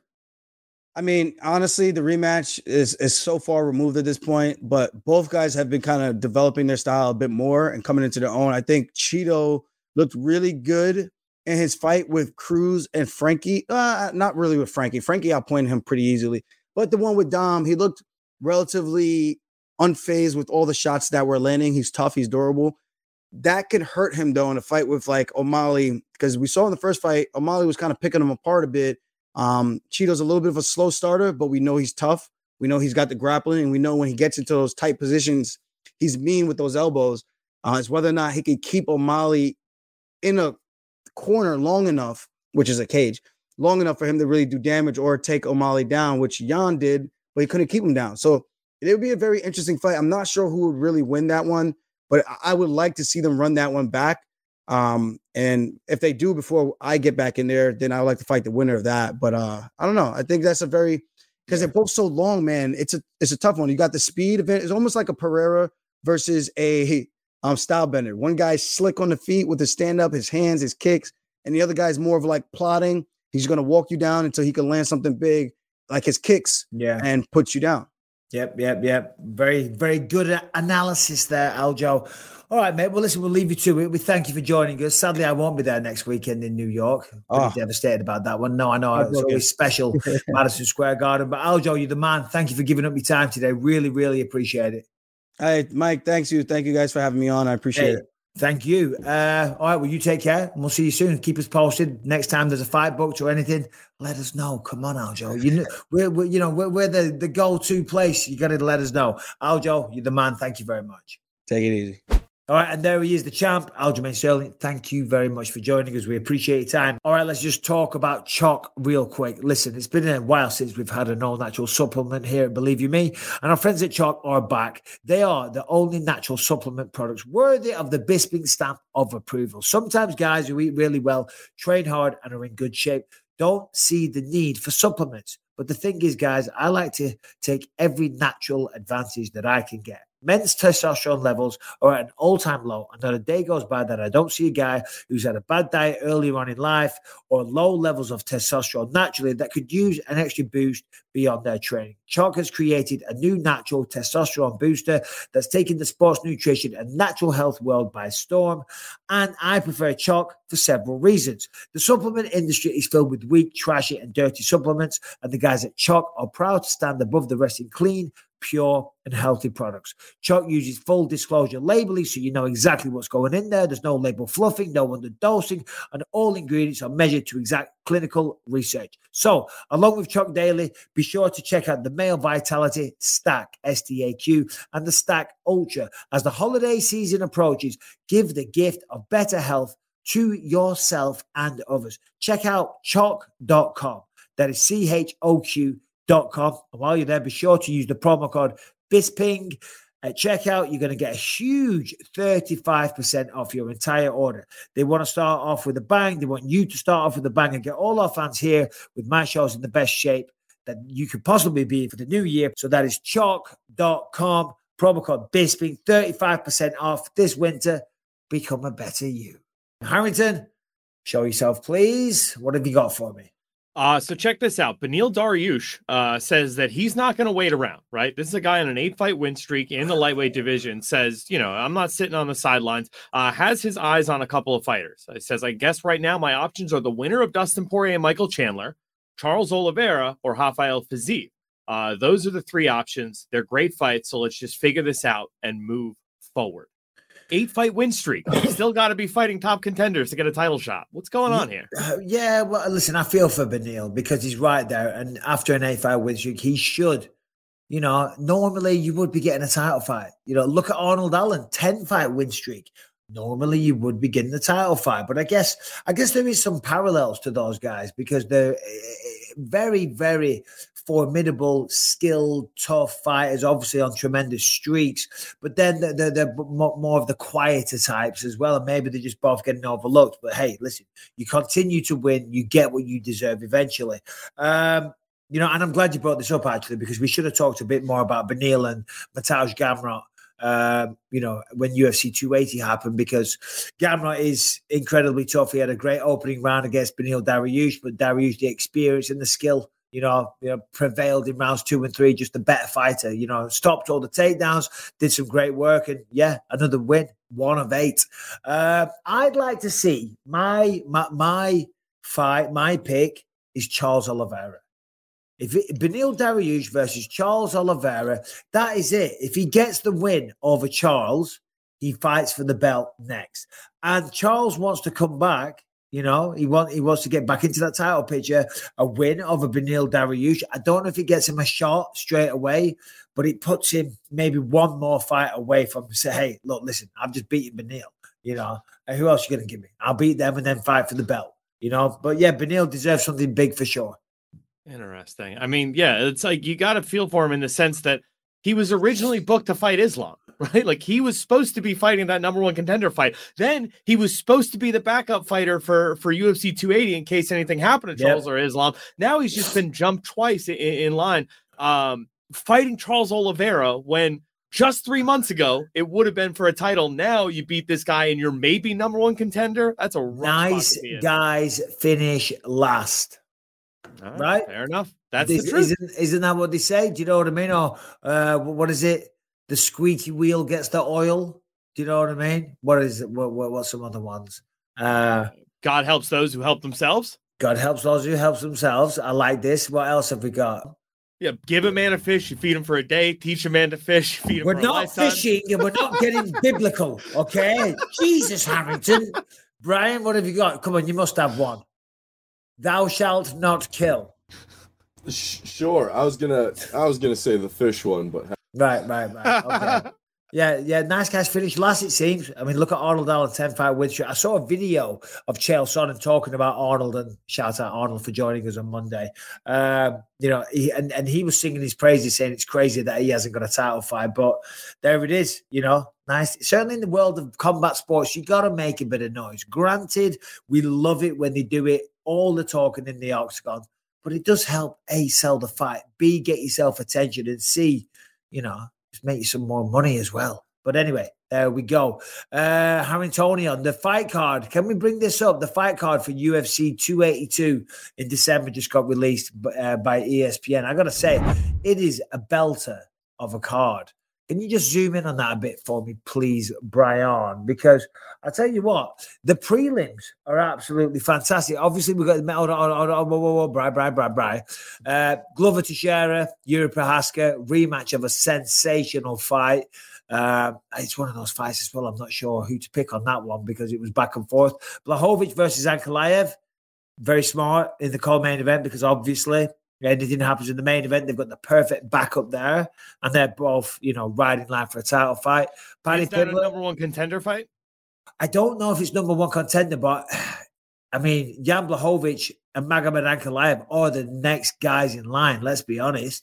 Speaker 10: I mean, honestly, the rematch is so far removed at this point, but both guys have been kind of developing their style a bit more and coming into their own. I think Cheeto looked really good in his fight with Cruz and Frankie. Not really with Frankie. Frankie outpointed him pretty easily. But the one with Dom, he looked relatively unfazed with all the shots that were landing. He's tough. He's durable. That could hurt him, though, in a fight with, like, O'Malley. Because we saw in the first fight, O'Malley was kind of picking him apart a bit. Cheeto's a little bit of a slow starter, but we know he's tough. We know he's got the grappling, and we know when he gets into those tight positions, he's mean with those elbows. It's whether or not he can keep O'Malley in a corner long enough, which is a cage, long enough for him to really do damage or take O'Malley down, which Jan did, but he couldn't keep him down. So it would be a very interesting fight. I'm not sure who would really win that one, but I would like to see them run that one back. And if they do before I get back in there, then I would like to fight the winner of that. But I don't know. I think that's a very, because they're both so long, man. It's a tough one. You got the speed of it. It's almost like a Pereira versus a Stylebender. One guy's slick on the feet with his stand-up, his hands, his kicks, and the other guy's more of like plotting. He's going to walk you down until he can land something big, like his kicks, and put you down.
Speaker 6: Yep. Very, very good analysis there, Aljo. All right, mate. Well, listen, we'll leave you to it. We thank you for joining us. Sadly, I won't be there next weekend in New York. Pretty devastated about that one. No, I know. It's always special, Madison Square Garden. But Aljo, you're the man. Thank you for giving up your time today. Really, really appreciate it.
Speaker 10: Hey, Mike, thank you. Thank you guys for having me on. I appreciate it.
Speaker 6: Thank you. All right, well, you take care, and we'll see you soon. Keep us posted. Next time there's a fight booked or anything, let us know. Come on, Aljo. You know, we're the go-to place. You got to let us know. Aljo, you're the man. Thank you very much.
Speaker 10: Take it easy.
Speaker 6: All right, and there he is, the champ, Aljamain Sterling. Thank you very much for joining us. We appreciate your time. All right, let's just talk about Choq real quick. Listen, it's been a while since we've had an all-natural supplement here at Believe You Me, and our friends at Choq are back. They are the only natural supplement products worthy of the Bisping stamp of approval. Sometimes guys who eat really well, train hard, and are in good shape don't see the need for supplements. But the thing is, guys, I like to take every natural advantage that I can get. Men's testosterone levels are at an all-time low, and not a day goes by that I don't see a guy who's had a bad diet earlier on in life or low levels of testosterone naturally that could use an extra boost beyond their training. Choq has created a new natural testosterone booster that's taken the sports nutrition and natural health world by storm, and I prefer Choq for several reasons. The supplement industry is filled with weak, trashy, and dirty supplements, and the guys at Choq are proud to stand above the rest in clean, pure, and healthy products. Choq uses full disclosure labeling, so you know exactly what's going in there. There's no label fluffing, no underdosing, and all ingredients are measured to exact clinical research. So, along with Choq Daily, be sure to check out the Male Vitality Stack, STAQ, and the Stack Ultra. As the holiday season approaches, give the gift of better health to yourself and others. Check out choq.com. That is CHOQ.com. And while you're there, be sure to use the promo code BISPING at checkout. You're going to get a huge 35% off your entire order. They want to start off with a bang. They want you to start off with a bang and get all our fans here with my shows in the best shape that you could possibly be for the new year. So that is choq.com, promo code BISPING, 35% off this winter. Become a better you. Harrington, show yourself, please. What have you got for me?
Speaker 7: So check this out. Beneil Dariush says that he's not going to wait around, right? This is a guy on an 8-fight win streak in the lightweight division, says, I'm not sitting on the sidelines, has his eyes on a couple of fighters. He says, I guess right now my options are the winner of Dustin Poirier and Michael Chandler, Charles Oliveira, or Rafael Fiziev. Those are the three options. They're great fights, so let's just figure this out and move forward. 8-fight win streak. Still got to be fighting top contenders to get a title shot. What's going on here?
Speaker 6: Yeah, well, listen, I feel for Beneil because he's right there. And after an 8-fight win streak, he should. Normally you would be getting a title fight. Look at Arnold Allen, 10-fight win streak. Normally you would be getting the title fight. But I guess there is some parallels to those guys because they're very, very formidable, skilled, tough fighters, obviously on tremendous streaks. But then they're more of the quieter types as well. And maybe they're just both getting overlooked. But hey, listen, you continue to win. You get what you deserve eventually. And I'm glad you brought this up, actually, because we should have talked a bit more about Beneil and Mateusz Gamrot. When UFC 280 happened, because Gamrot is incredibly tough. He had a great opening round against Beneil Dariush, but Dariush, the experience and the skill, prevailed in rounds 2 and 3, just a better fighter, stopped all the takedowns, did some great work, and another win, 1 of 8. I'd like to see my fight, my pick is Charles Oliveira. If Beneil Dariush versus Charles Oliveira, that is it. If he gets the win over Charles, he fights for the belt next. And Charles wants to come back. He wants to get back into that title picture, a win over Beneil Dariush. I don't know if it gets him a shot straight away, but it puts him maybe one more fight away from say, hey, look, listen, I've just beaten Beneil. And who else are you going to give me? I'll beat them and then fight for the belt, But yeah, Beneil deserves something big for sure.
Speaker 7: Interesting. I mean, it's like you got to feel for him in the sense that he was originally booked to fight Islam, right? Like he was supposed to be fighting that number 1 contender fight. Then he was supposed to be the backup fighter for UFC 280 in case anything happened to Charles or Islam. Now he's just been jumped twice in line, fighting Charles Oliveira when just 3 months ago it would have been for a title. Now you beat this guy and you're maybe number 1 contender. That's a
Speaker 6: nice guys finish last. Right?
Speaker 7: Fair enough. That's the truth.
Speaker 6: Isn't that what they say? Do you know what I mean? Or what is it? The squeaky wheel gets the oil. Do you know what I mean? What is it? What's some other ones?
Speaker 7: God helps those who help themselves.
Speaker 6: God helps those who help themselves. I like this. What else have we got?
Speaker 7: Yeah, give a man a fish, you feed him for a day. Teach a man to fish, you feed him
Speaker 6: We're
Speaker 7: for a
Speaker 6: not
Speaker 7: lifetime.
Speaker 6: fishing and we're not getting biblical, okay? Jesus, Harrington. Brian, what have you got? Come on, you must have one. Thou shalt not kill.
Speaker 9: Sure. I was gonna say the fish one, but
Speaker 6: Right. Okay. Yeah, nice guys finished last, it seems. I mean, look at Arnold Allen, 10-5 win streak. I saw a video of Chael Sonnen talking about Arnold, and shout out Arnold for joining us on Monday. He was singing his praises, saying it's crazy that he hasn't got a title fight, but there it is, nice. Certainly in the world of combat sports, you got to make a bit of noise. Granted, we love it when they do it, all the talking in the octagon, but it does help, A, sell the fight, B, get yourself attention, and C, just make you some more money as well. But anyway, there we go. Harringtonian, the fight card. Can we bring this up? The fight card for UFC 282 in December just got released by ESPN. I got to say, it is a belter of a card. Can you just zoom in on that a bit for me, please, Brian? Because I tell you what, the prelims are absolutely fantastic. Obviously, we've got Glover Teixeira, Yuri Prochazka, rematch of a sensational fight. It's one of those fights as well. I'm not sure who to pick on that one because it was back and forth. Blachowicz versus Ankalaev, very smart in the co-main event because obviously anything happens in the main event, they've got the perfect backup there, and they're both, riding line for a title fight.
Speaker 7: Is that a number one contender fight?
Speaker 6: I don't know if it's number one contender, but I mean, Jan Blachowicz and Magomed Ankalaev are the next guys in line. Let's be honest.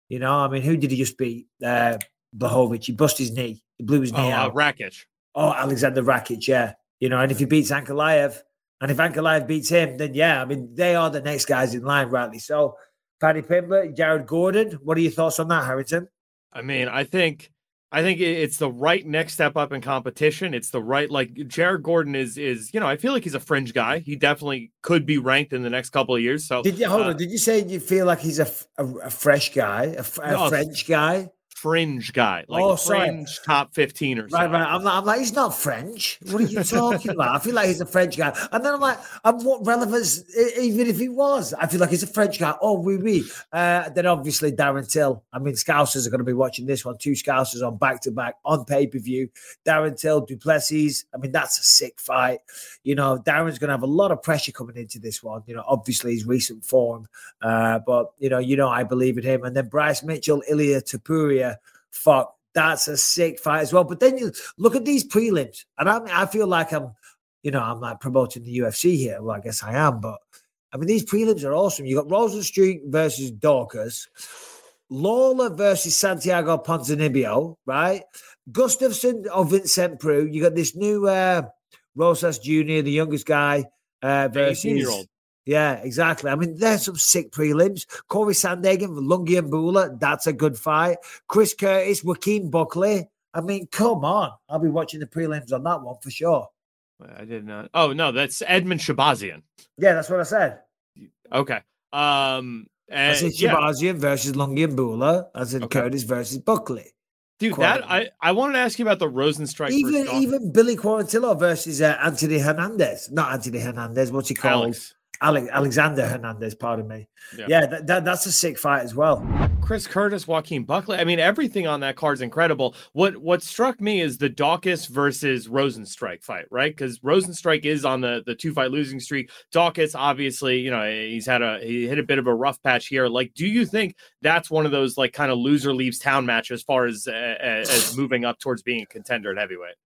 Speaker 6: Who did he just beat? Blachowicz. He busted his knee. He blew his knee out.
Speaker 7: Rakic.
Speaker 6: Oh, Alexander Rakic. Yeah. And if he beats Ankalaev, and if Ankalaev beats him, then yeah, they are the next guys in line, rightly so. Paddy Pimblett, Jared Gordon. What are your thoughts on that, Harrington?
Speaker 7: I mean, I think it's the right next step up in competition. It's the right, Jared Gordon is I feel like he's a fringe guy. He definitely could be ranked in the next couple of years. So
Speaker 6: did you say you feel like he's a fresh guy, a French guy?
Speaker 7: Fringe guy, fringe top 15 or something.
Speaker 6: Right. I'm like, he's not French. What are you talking about? I feel like he's a French guy. And then I'm like, what relevance, even if he was? I feel like he's a French guy. Oh, oui. Then obviously Darren Till. I mean, Scousers are going to be watching this one. 2 Scousers on back-to-back on pay-per-view. Darren Till, Duplessis. I mean, that's a sick fight. Darren's going to have a lot of pressure coming into this one. Obviously his recent form. But, I believe in him. And then Bryce Mitchell, Ilia Topuria. Fuck, that's a sick fight as well. But then you look at these prelims, and I feel like I'm like promoting the UFC here. Well, I guess I am, but I mean, these prelims are awesome. You got Rosenstruik versus Dorcas, Lawler versus Santiago Ponzinibbio, right? Gustafsson or Vincent Prue. You got this new Rosas Jr., the youngest guy, versus
Speaker 7: 18-year-old.
Speaker 6: Yeah, exactly. I mean, there's some sick prelims. Corey Sandhagen, Lungi and Bula, that's a good fight. Chris Curtis, Joaquin Buckley. I mean, come on. I'll be watching the prelims on that one for sure.
Speaker 7: I did not. Oh, no, that's Edmund Shabazian.
Speaker 6: Yeah, that's what I said.
Speaker 7: Okay.
Speaker 6: I said Shabazian versus Lungi and Bula. I said Curtis versus Buckley.
Speaker 7: Dude, I wanted to ask you about the Rosenstruik.
Speaker 6: Even Billy Quarantillo versus Anthony Hernandez. Not Anthony Hernandez. What's he called? Alexander Hernandez, pardon me. Yeah, that's a sick fight as well.
Speaker 7: Chris Curtis, Joaquin Buckley. I mean, everything on that card's incredible. What struck me is the Daukaus versus Rosenstruik fight, right? Because Rosenstruik is on the 2-fight losing streak. Daukaus, obviously, he hit a bit of a rough patch here. Like, do you think that's one of those kind of loser leaves town matches as far as moving up towards being a contender at heavyweight?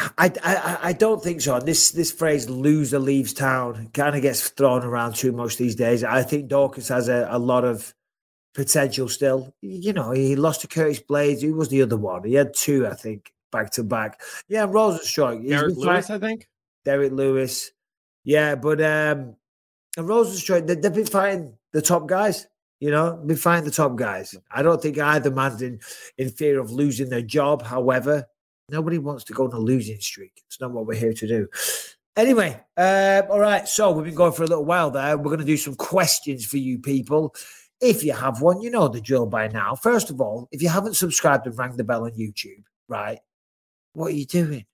Speaker 6: I don't think so. This phrase "loser leaves town" kind of gets thrown around too much these days. I think Daukaus has a lot of potential still. He lost to Curtis Blades. Who was the other one? He had 2, I think, back to back. Yeah, Rosenstruik.
Speaker 7: Derek Lewis, I think.
Speaker 6: Derek Lewis. Yeah, but and Rosenstruik, they've been fighting the top guys. Been fighting the top guys. I don't think either man's in fear of losing their job. However, nobody wants to go on a losing streak. It's not what we're here to do. Anyway, all right. So we've been going for a little while there. We're going to do some questions for you people. If you have one, you know the drill by now. First of all, if you haven't subscribed and rang the bell on YouTube, right, what are you doing?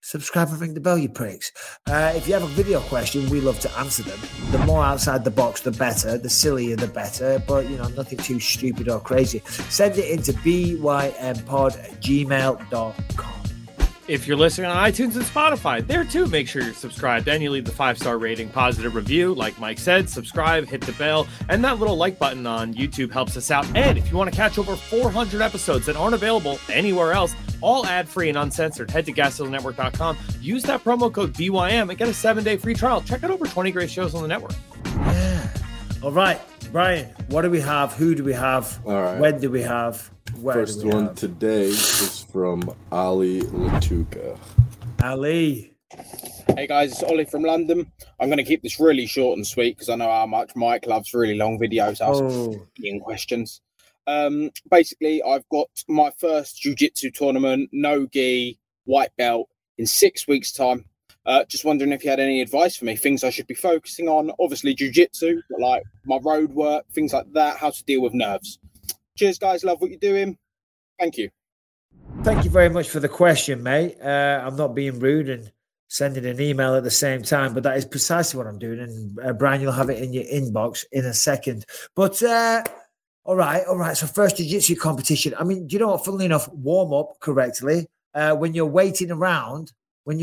Speaker 6: subscribe and ring the bell, you pricks. If you have a video question, we love to answer them. The more outside the box, the better. The sillier, the better. But, nothing too stupid or crazy. Send it into bympod@gmail.com.
Speaker 7: If you're listening on iTunes and Spotify, there too, make sure you're subscribed and you leave the 5-star rating, positive review. Like Mike said, subscribe, hit the bell, and that little like button on YouTube helps us out. And if you want to catch over 400 episodes that aren't available anywhere else, all ad-free and uncensored, head to GasDigitalNetwork.com, use that promo code BYM and get a 7-day free trial. Check out over 20 great shows on the network.
Speaker 6: Yeah. All right, Brian, what do we have? Who do we have?
Speaker 9: All right.
Speaker 6: When do we have? Where
Speaker 9: First one today is from Ali Latuka.
Speaker 6: Ali.
Speaker 13: Hey guys, it's Ollie from London. I'm going to keep this really short and sweet because I know how much Mike loves really long videos asking questions. Basically, I've got my first jiu-jitsu tournament, no gi, white belt, in 6 weeks' time. Just wondering if you had any advice for me, things I should be focusing on. Obviously, jiu-jitsu, but like my road work, things like that, how to deal with nerves. Cheers, guys. Love what you're doing. Thank you.
Speaker 6: Thank you very much for the question, mate. I'm not being rude and sending an email at the same time, but that is precisely what I'm doing. And Brian, you'll have it in your inbox in a second. But all right. So first jiu-jitsu competition. I mean, do you know what? Funnily enough, warm up correctly. When you're waiting around,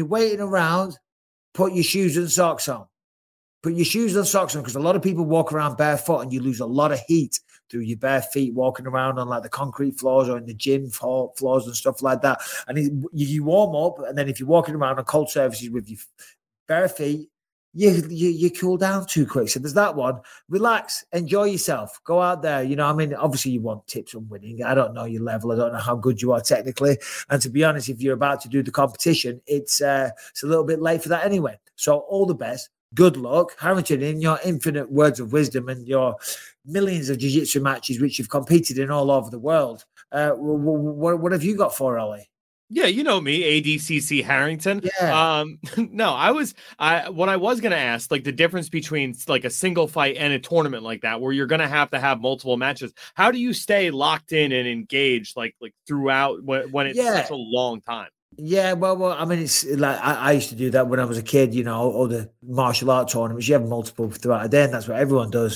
Speaker 6: put your shoes and socks on. Put your shoes and socks on because a lot of people walk around barefoot and you lose a lot of heat through your bare feet walking around on like the concrete floors or in the gym floors and stuff like that. And you warm up, and then if you're walking around on cold surfaces with your bare feet, you cool down too quick. So there's that one. Relax, enjoy yourself, go out there. Obviously you want tips on winning. I don't know your level. I don't know how good you are technically. And to be honest, if you're about to do the competition, it's a little bit late for that anyway. So all the best. Good luck, Harrington, in your infinite words of wisdom and your millions of jiu-jitsu matches which you've competed in all over the world. What have you got for Ollie?
Speaker 7: Yeah, you know me, ADCC Harrington.
Speaker 6: Yeah.
Speaker 7: No, what I was going to ask, like the difference between like a single fight and a tournament like that, where you're going to have multiple matches. How do you stay locked in and engaged like throughout when it's such a long time? Yeah,
Speaker 6: well, I mean, it's like I used to do that when I was a kid, all the martial art tournaments. You have multiple throughout a day, and that's what everyone does.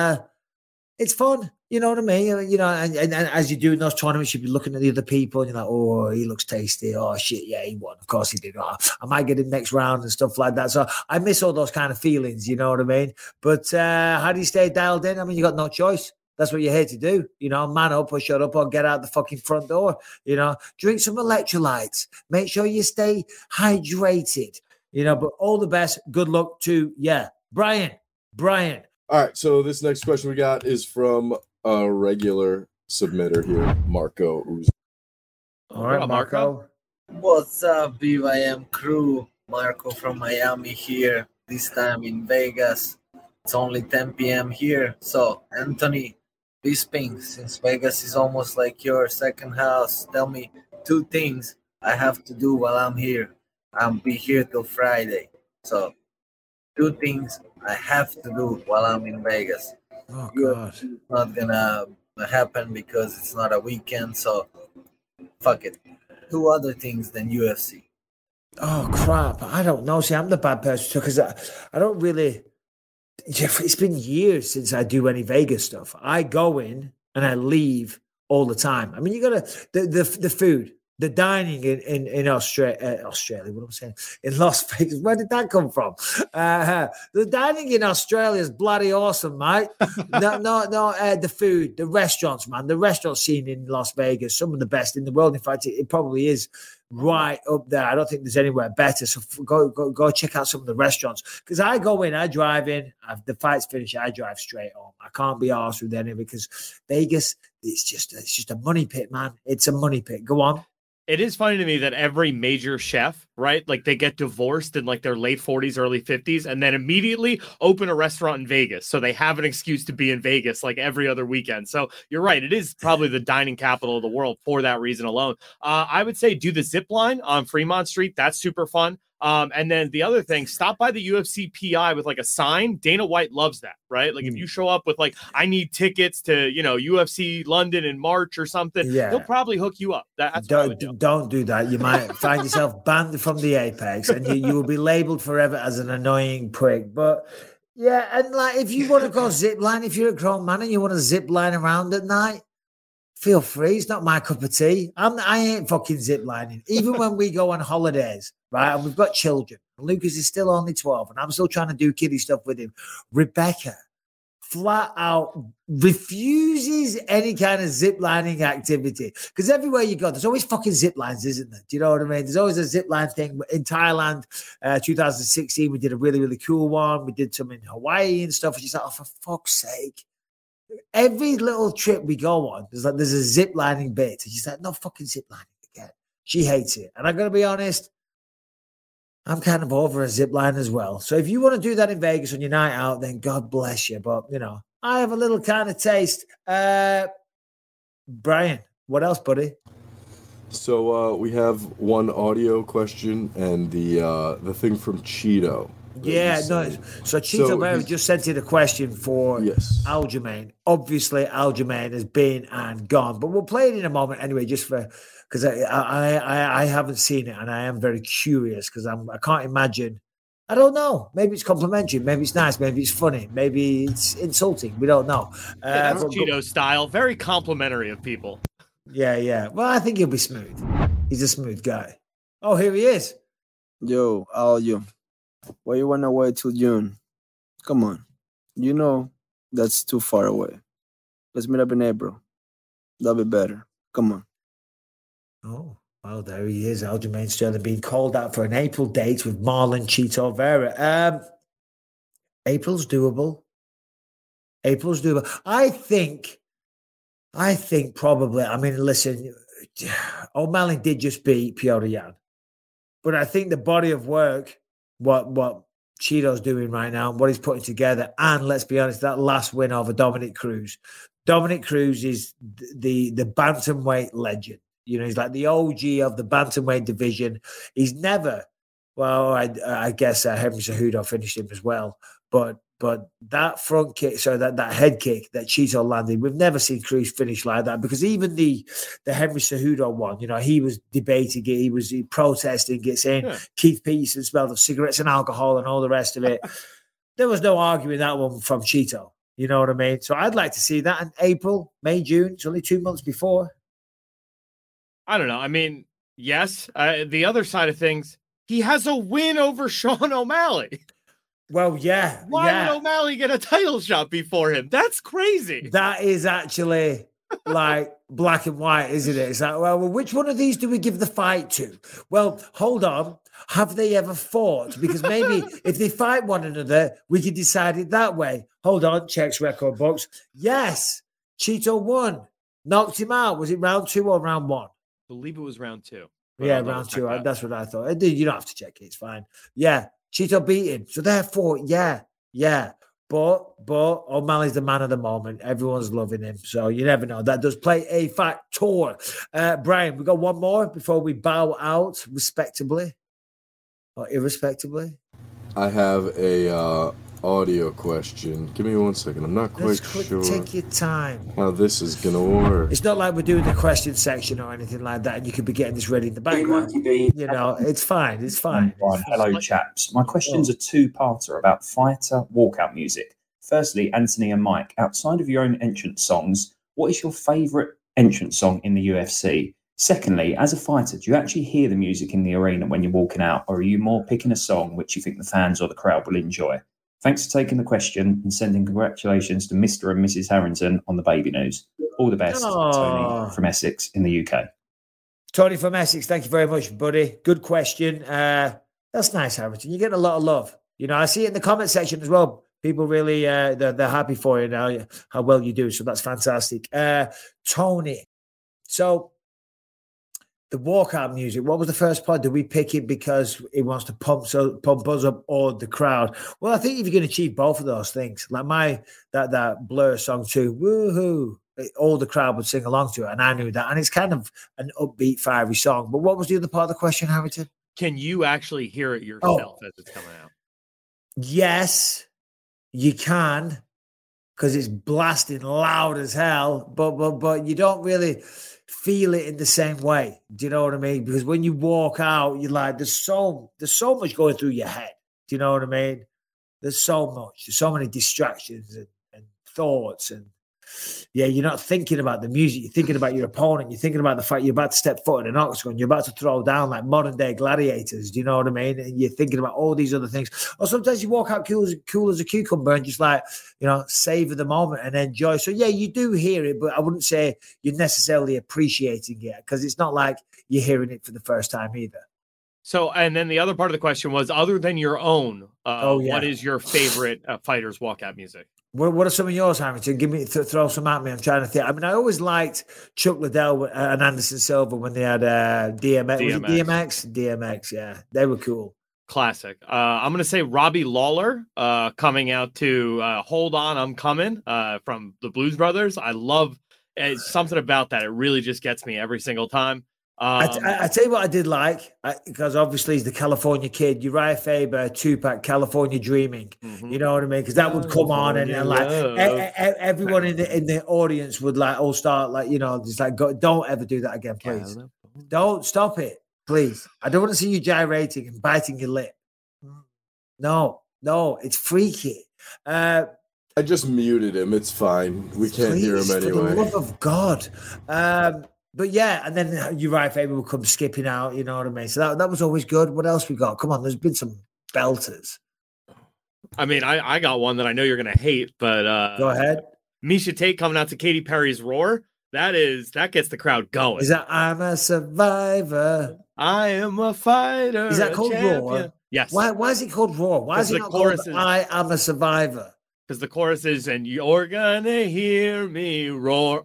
Speaker 6: It's fun, you know what I mean? And as you're doing those tournaments, you'll be looking at the other people, and you're like, oh, he looks tasty. Oh, shit, yeah, he won. Of course he did. Oh, I might get him next round and stuff like that. So I miss all those kind of feelings, you know what I mean? But how do you stay dialed in? I mean, you got no choice. That's what you're here to do, man up or shut up or get out the fucking front door, drink some electrolytes, make sure you stay hydrated, but all the best. Good luck to, Brian.
Speaker 9: All right. So this next question we got is from a regular submitter here, Marco Uzi.
Speaker 6: All right, Marco.
Speaker 14: What's up, BYM crew? Marco from Miami here, this time in Vegas. It's only 10 p.m. here. So, Anthony Bisping, since Vegas is almost like your second house, tell me 2 things I have to do while I'm here. I'll be here till Friday. So, 2 things I have to do while I'm in Vegas.
Speaker 6: Oh, God.
Speaker 14: It's not gonna happen because it's not a weekend, so fuck it. 2 other things than UFC.
Speaker 6: Oh, crap. I don't know. See, I'm the bad person too because I don't really... It's been years since I do any Vegas stuff. I go in and I leave all the time. I mean, you got to the food, the dining in Australia. What am I saying? In Las Vegas. Where did that come from? The dining in Australia is bloody awesome, mate. No. The food, the restaurants, man. The restaurant scene in Las Vegas, some of the best in the world. In fact, it probably is right up there. I don't think there's anywhere better. So go check out some of the restaurants. Because I go in, I drive in, the fight's finished, I drive straight home. I can't be arsed with any because Vegas, it's just a money pit, man. It's a money pit. Go on.
Speaker 7: It is funny to me that every major chef, right? Like they get divorced in like their late 40s, early 50s, and then immediately open a restaurant in Vegas. So they have an excuse to be in Vegas like every other weekend. So you're right. It is probably the dining capital of the world for that reason alone. I would say do the zip line on Fremont Street. That's super fun. And then the other thing, stop by the UFC PI with like a sign. Dana White loves that, right? Like if you show up with like, I need tickets to, UFC London in March or something, he'll probably hook you up. That's
Speaker 6: don't do that. You might find yourself banned from the apex, and you will be labeled forever as an annoying prick. But yeah, and like if you want to go zip line, if you're a grown man and you want to zip line around at night, feel free. It's not my cup of tea. I ain't fucking zip lining. Even when we go on holidays, right? And we've got children. Lucas is still only 12, and I'm still trying to do kiddie stuff with him. Rebecca flat out refuses any kind of zip lining activity. Because everywhere you go, there's always fucking zip lines, isn't there? Do you know what I mean? There's always a zip line thing. In Thailand, 2016, we did a really, really cool one. We did some in Hawaii and stuff. And she's like, oh, for fuck's sake. Every little trip we go on, there's a zip lining bit. And she's like, no fucking zip lining again. She hates it. And I'm going to be honest, I'm kind of over a zip line as well. So if you want to do that in Vegas on your night out, then God bless you. But, you know, I have a little kind of taste. Brian, what else, buddy?
Speaker 9: So we have one audio question and the thing from Cheeto.
Speaker 6: Yeah, no. So Cheeto Mary just sent in a question for Aljamain. Obviously, Aljamain has been and gone, but we'll play it in a moment anyway, just for because I haven't seen it and I am very curious because I can't imagine. I don't know. Maybe it's complimentary. Maybe it's nice. Maybe it's funny. Maybe it's insulting. We don't know.
Speaker 7: That's Cheeto style. Very complimentary of people.
Speaker 6: Yeah. Well, I think he'll be smooth. He's a smooth guy. Oh, here he is.
Speaker 15: Yo, Aljo. Why you wanna wait till June? Come on. You know that's too far away. Let's meet up in April. That'll be better. Come on.
Speaker 6: Oh, well, there he is. Aljamain Sterling being called out for an April date with Marlon Cheeto Vera. April's doable. I think probably, I mean, listen, O'Malley did just beat Petr Yan. But I think the body of work, what Cheeto's doing right now, and what he's putting together, and let's be honest, that last win over Dominic Cruz. Dominic Cruz is the bantamweight legend. You know, he's like the OG of the bantamweight division. He's never, well, I guess Henry Cejudo finished him as well, but that front kick, so that head kick that Cheeto landed, we've never seen Cruz finish like that, because even the Henry Cejudo one, you know, he was debating it, he was protesting it, saying Keith Peterson smelled of cigarettes and alcohol and all the rest of it. There was no arguing that one from Cheeto. You know what I mean? So I'd like to see that in April, May, June. It's only 2 months before.
Speaker 7: I don't know. I mean, yes. The other side of things, he has a win over Sean O'Malley.
Speaker 6: Well, yeah.
Speaker 7: Why did O'Malley get a title shot before him? That's crazy.
Speaker 6: That is actually like black and white, isn't it? It's like, well, which one of these do we give the fight to? Well, hold on. Have they ever fought? Because maybe if they fight one another, we could decide it that way. Hold on. Checks record books. Yes. Cheeto won. Knocked him out. Was it round 2 or round 1?
Speaker 7: I believe it was round 2.
Speaker 6: Yeah, round 2. That's what I thought. You don't have to check it. It's fine. Yeah. Cheeto beat him. So therefore, yeah. But O'Malley's the man of the moment. Everyone's loving him. So you never know. That does play a factor. Brian, we got one more before we bow out respectably or irrespectably.
Speaker 9: I have a audio question. Give me 1 second. I'm not quite sure.
Speaker 6: Take your time.
Speaker 9: How this is going to work.
Speaker 6: It's not like we're doing the question section or anything like that, and you could be getting this ready in the background. You know, it's fine. It's fine.
Speaker 16: Hello, chaps. My question's a two-parter about fighter walkout music. Firstly, Anthony and Mike, outside of your own entrance songs, what is your favourite entrance song in the UFC? Secondly, as a fighter, do you actually hear the music in the arena when you're walking out, or are you more picking a song which you think the fans or the crowd will enjoy? Thanks for taking the question and sending congratulations to Mr. and Mrs. Harrington on the baby news. All the best, Tony from Essex in the UK.
Speaker 6: Tony from Essex, thank you very much, buddy. Good question. That's nice, Harrington. You're getting a lot of love. You know, I see it in the comment section as well. People really, they're happy for you now, how well you do. So that's fantastic. Tony, so the walkout music, what was the first part? Did we pick it because it wants to pump us up or the crowd? Well, I think if you can achieve both of those things, like that Blur song too, woohoo, all the crowd would sing along to it, and I knew that. And it's kind of an upbeat, fiery song. But what was the other part of the question, Harrington?
Speaker 7: Can you actually hear it yourself as it's coming out?
Speaker 6: Yes, you can. because it's blasting loud as hell, but you don't really feel it in the same way. Do you know what I mean? Because when you walk out, you're like, there's so much going through your head. Do you know what I mean? There's so much. There's so many distractions and thoughts. And yeah, you're not thinking about the music. You're thinking about your opponent. You're thinking about the fact you're about to step foot in an octagon. You're about to throw down like modern day gladiators. Do you know what I mean? And you're thinking about all these other things. Or sometimes you walk out cool as a cucumber and just like, savor the moment and enjoy. So yeah, you do hear it, but I wouldn't say you're necessarily appreciating it because it's not like you're hearing it for the first time either.
Speaker 7: So, and then the other part of the question was, other than your own, what is your favorite fighters walkout music?
Speaker 6: What are some of yours, Harrington? Give me, throw some at me. I'm trying to think. I mean, I always liked Chuck Liddell and Anderson Silva when they had DMX. DMX, yeah, they were cool.
Speaker 7: Classic. I'm going to say Robbie Lawler coming out to Hold On, I'm Coming from the Blues Brothers. I love something about that. It really just gets me every single time.
Speaker 6: I tell you what I did like, because obviously he's the California Kid, Uriah Faber, Tupac, California Dreaming. Mm-hmm. You know what I mean? Because that would come on and like everyone in the audience would like all start like, just like, don't ever do that again, please. Don't stop it, please. I don't want to see you gyrating and biting your lip. No, it's freaky.
Speaker 9: I just muted him. It's fine. We can't hear him anyway.
Speaker 6: For the love of God. But yeah, and then Uriah Faber will come skipping out, you know what I mean? So that was always good. What else we got? Come on, there's been some belters.
Speaker 7: I mean, I got one that I know you're going to hate, but...
Speaker 6: Go ahead.
Speaker 7: Misha Tate coming out to Katy Perry's Roar. That gets the crowd going.
Speaker 6: Is that I'm a survivor?
Speaker 7: I am a fighter.
Speaker 6: Is that called Roar?
Speaker 7: Yes.
Speaker 6: Why is it called Roar? Why is it not called I am a survivor?
Speaker 7: Because the chorus is, and you're gonna hear me roar.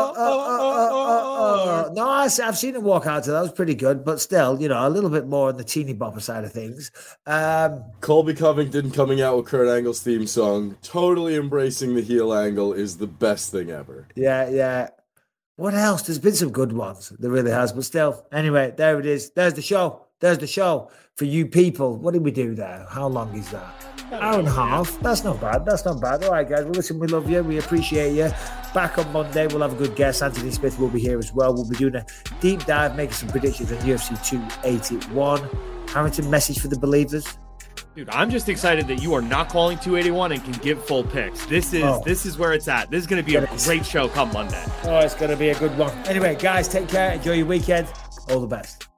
Speaker 6: No, I've seen him walk out to that. Was pretty good, but still, a little bit more on the teeny bopper side of things.
Speaker 9: Colby Covington coming out with Kurt Angle's theme song, totally embracing the heel angle, is the best thing ever.
Speaker 6: Yeah. What else? There's been some good ones. There really has, but still. Anyway, there it is. There's the show. For you people. What did we do there? How long is that? Hour and a half. That's not bad. All right, guys. Well, listen, we love you. We appreciate you. Back on Monday, we'll have a good guest. Anthony Smith will be here as well. We'll be doing a deep dive, making some predictions on UFC 281. Harrington, message for the believers.
Speaker 7: Dude, I'm just excited that you are not calling 281 and can give full picks. This is where it's at. This is going to be a great show come Monday.
Speaker 6: Oh, it's going to be a good one. Anyway, guys, take care. Enjoy your weekend. All the best.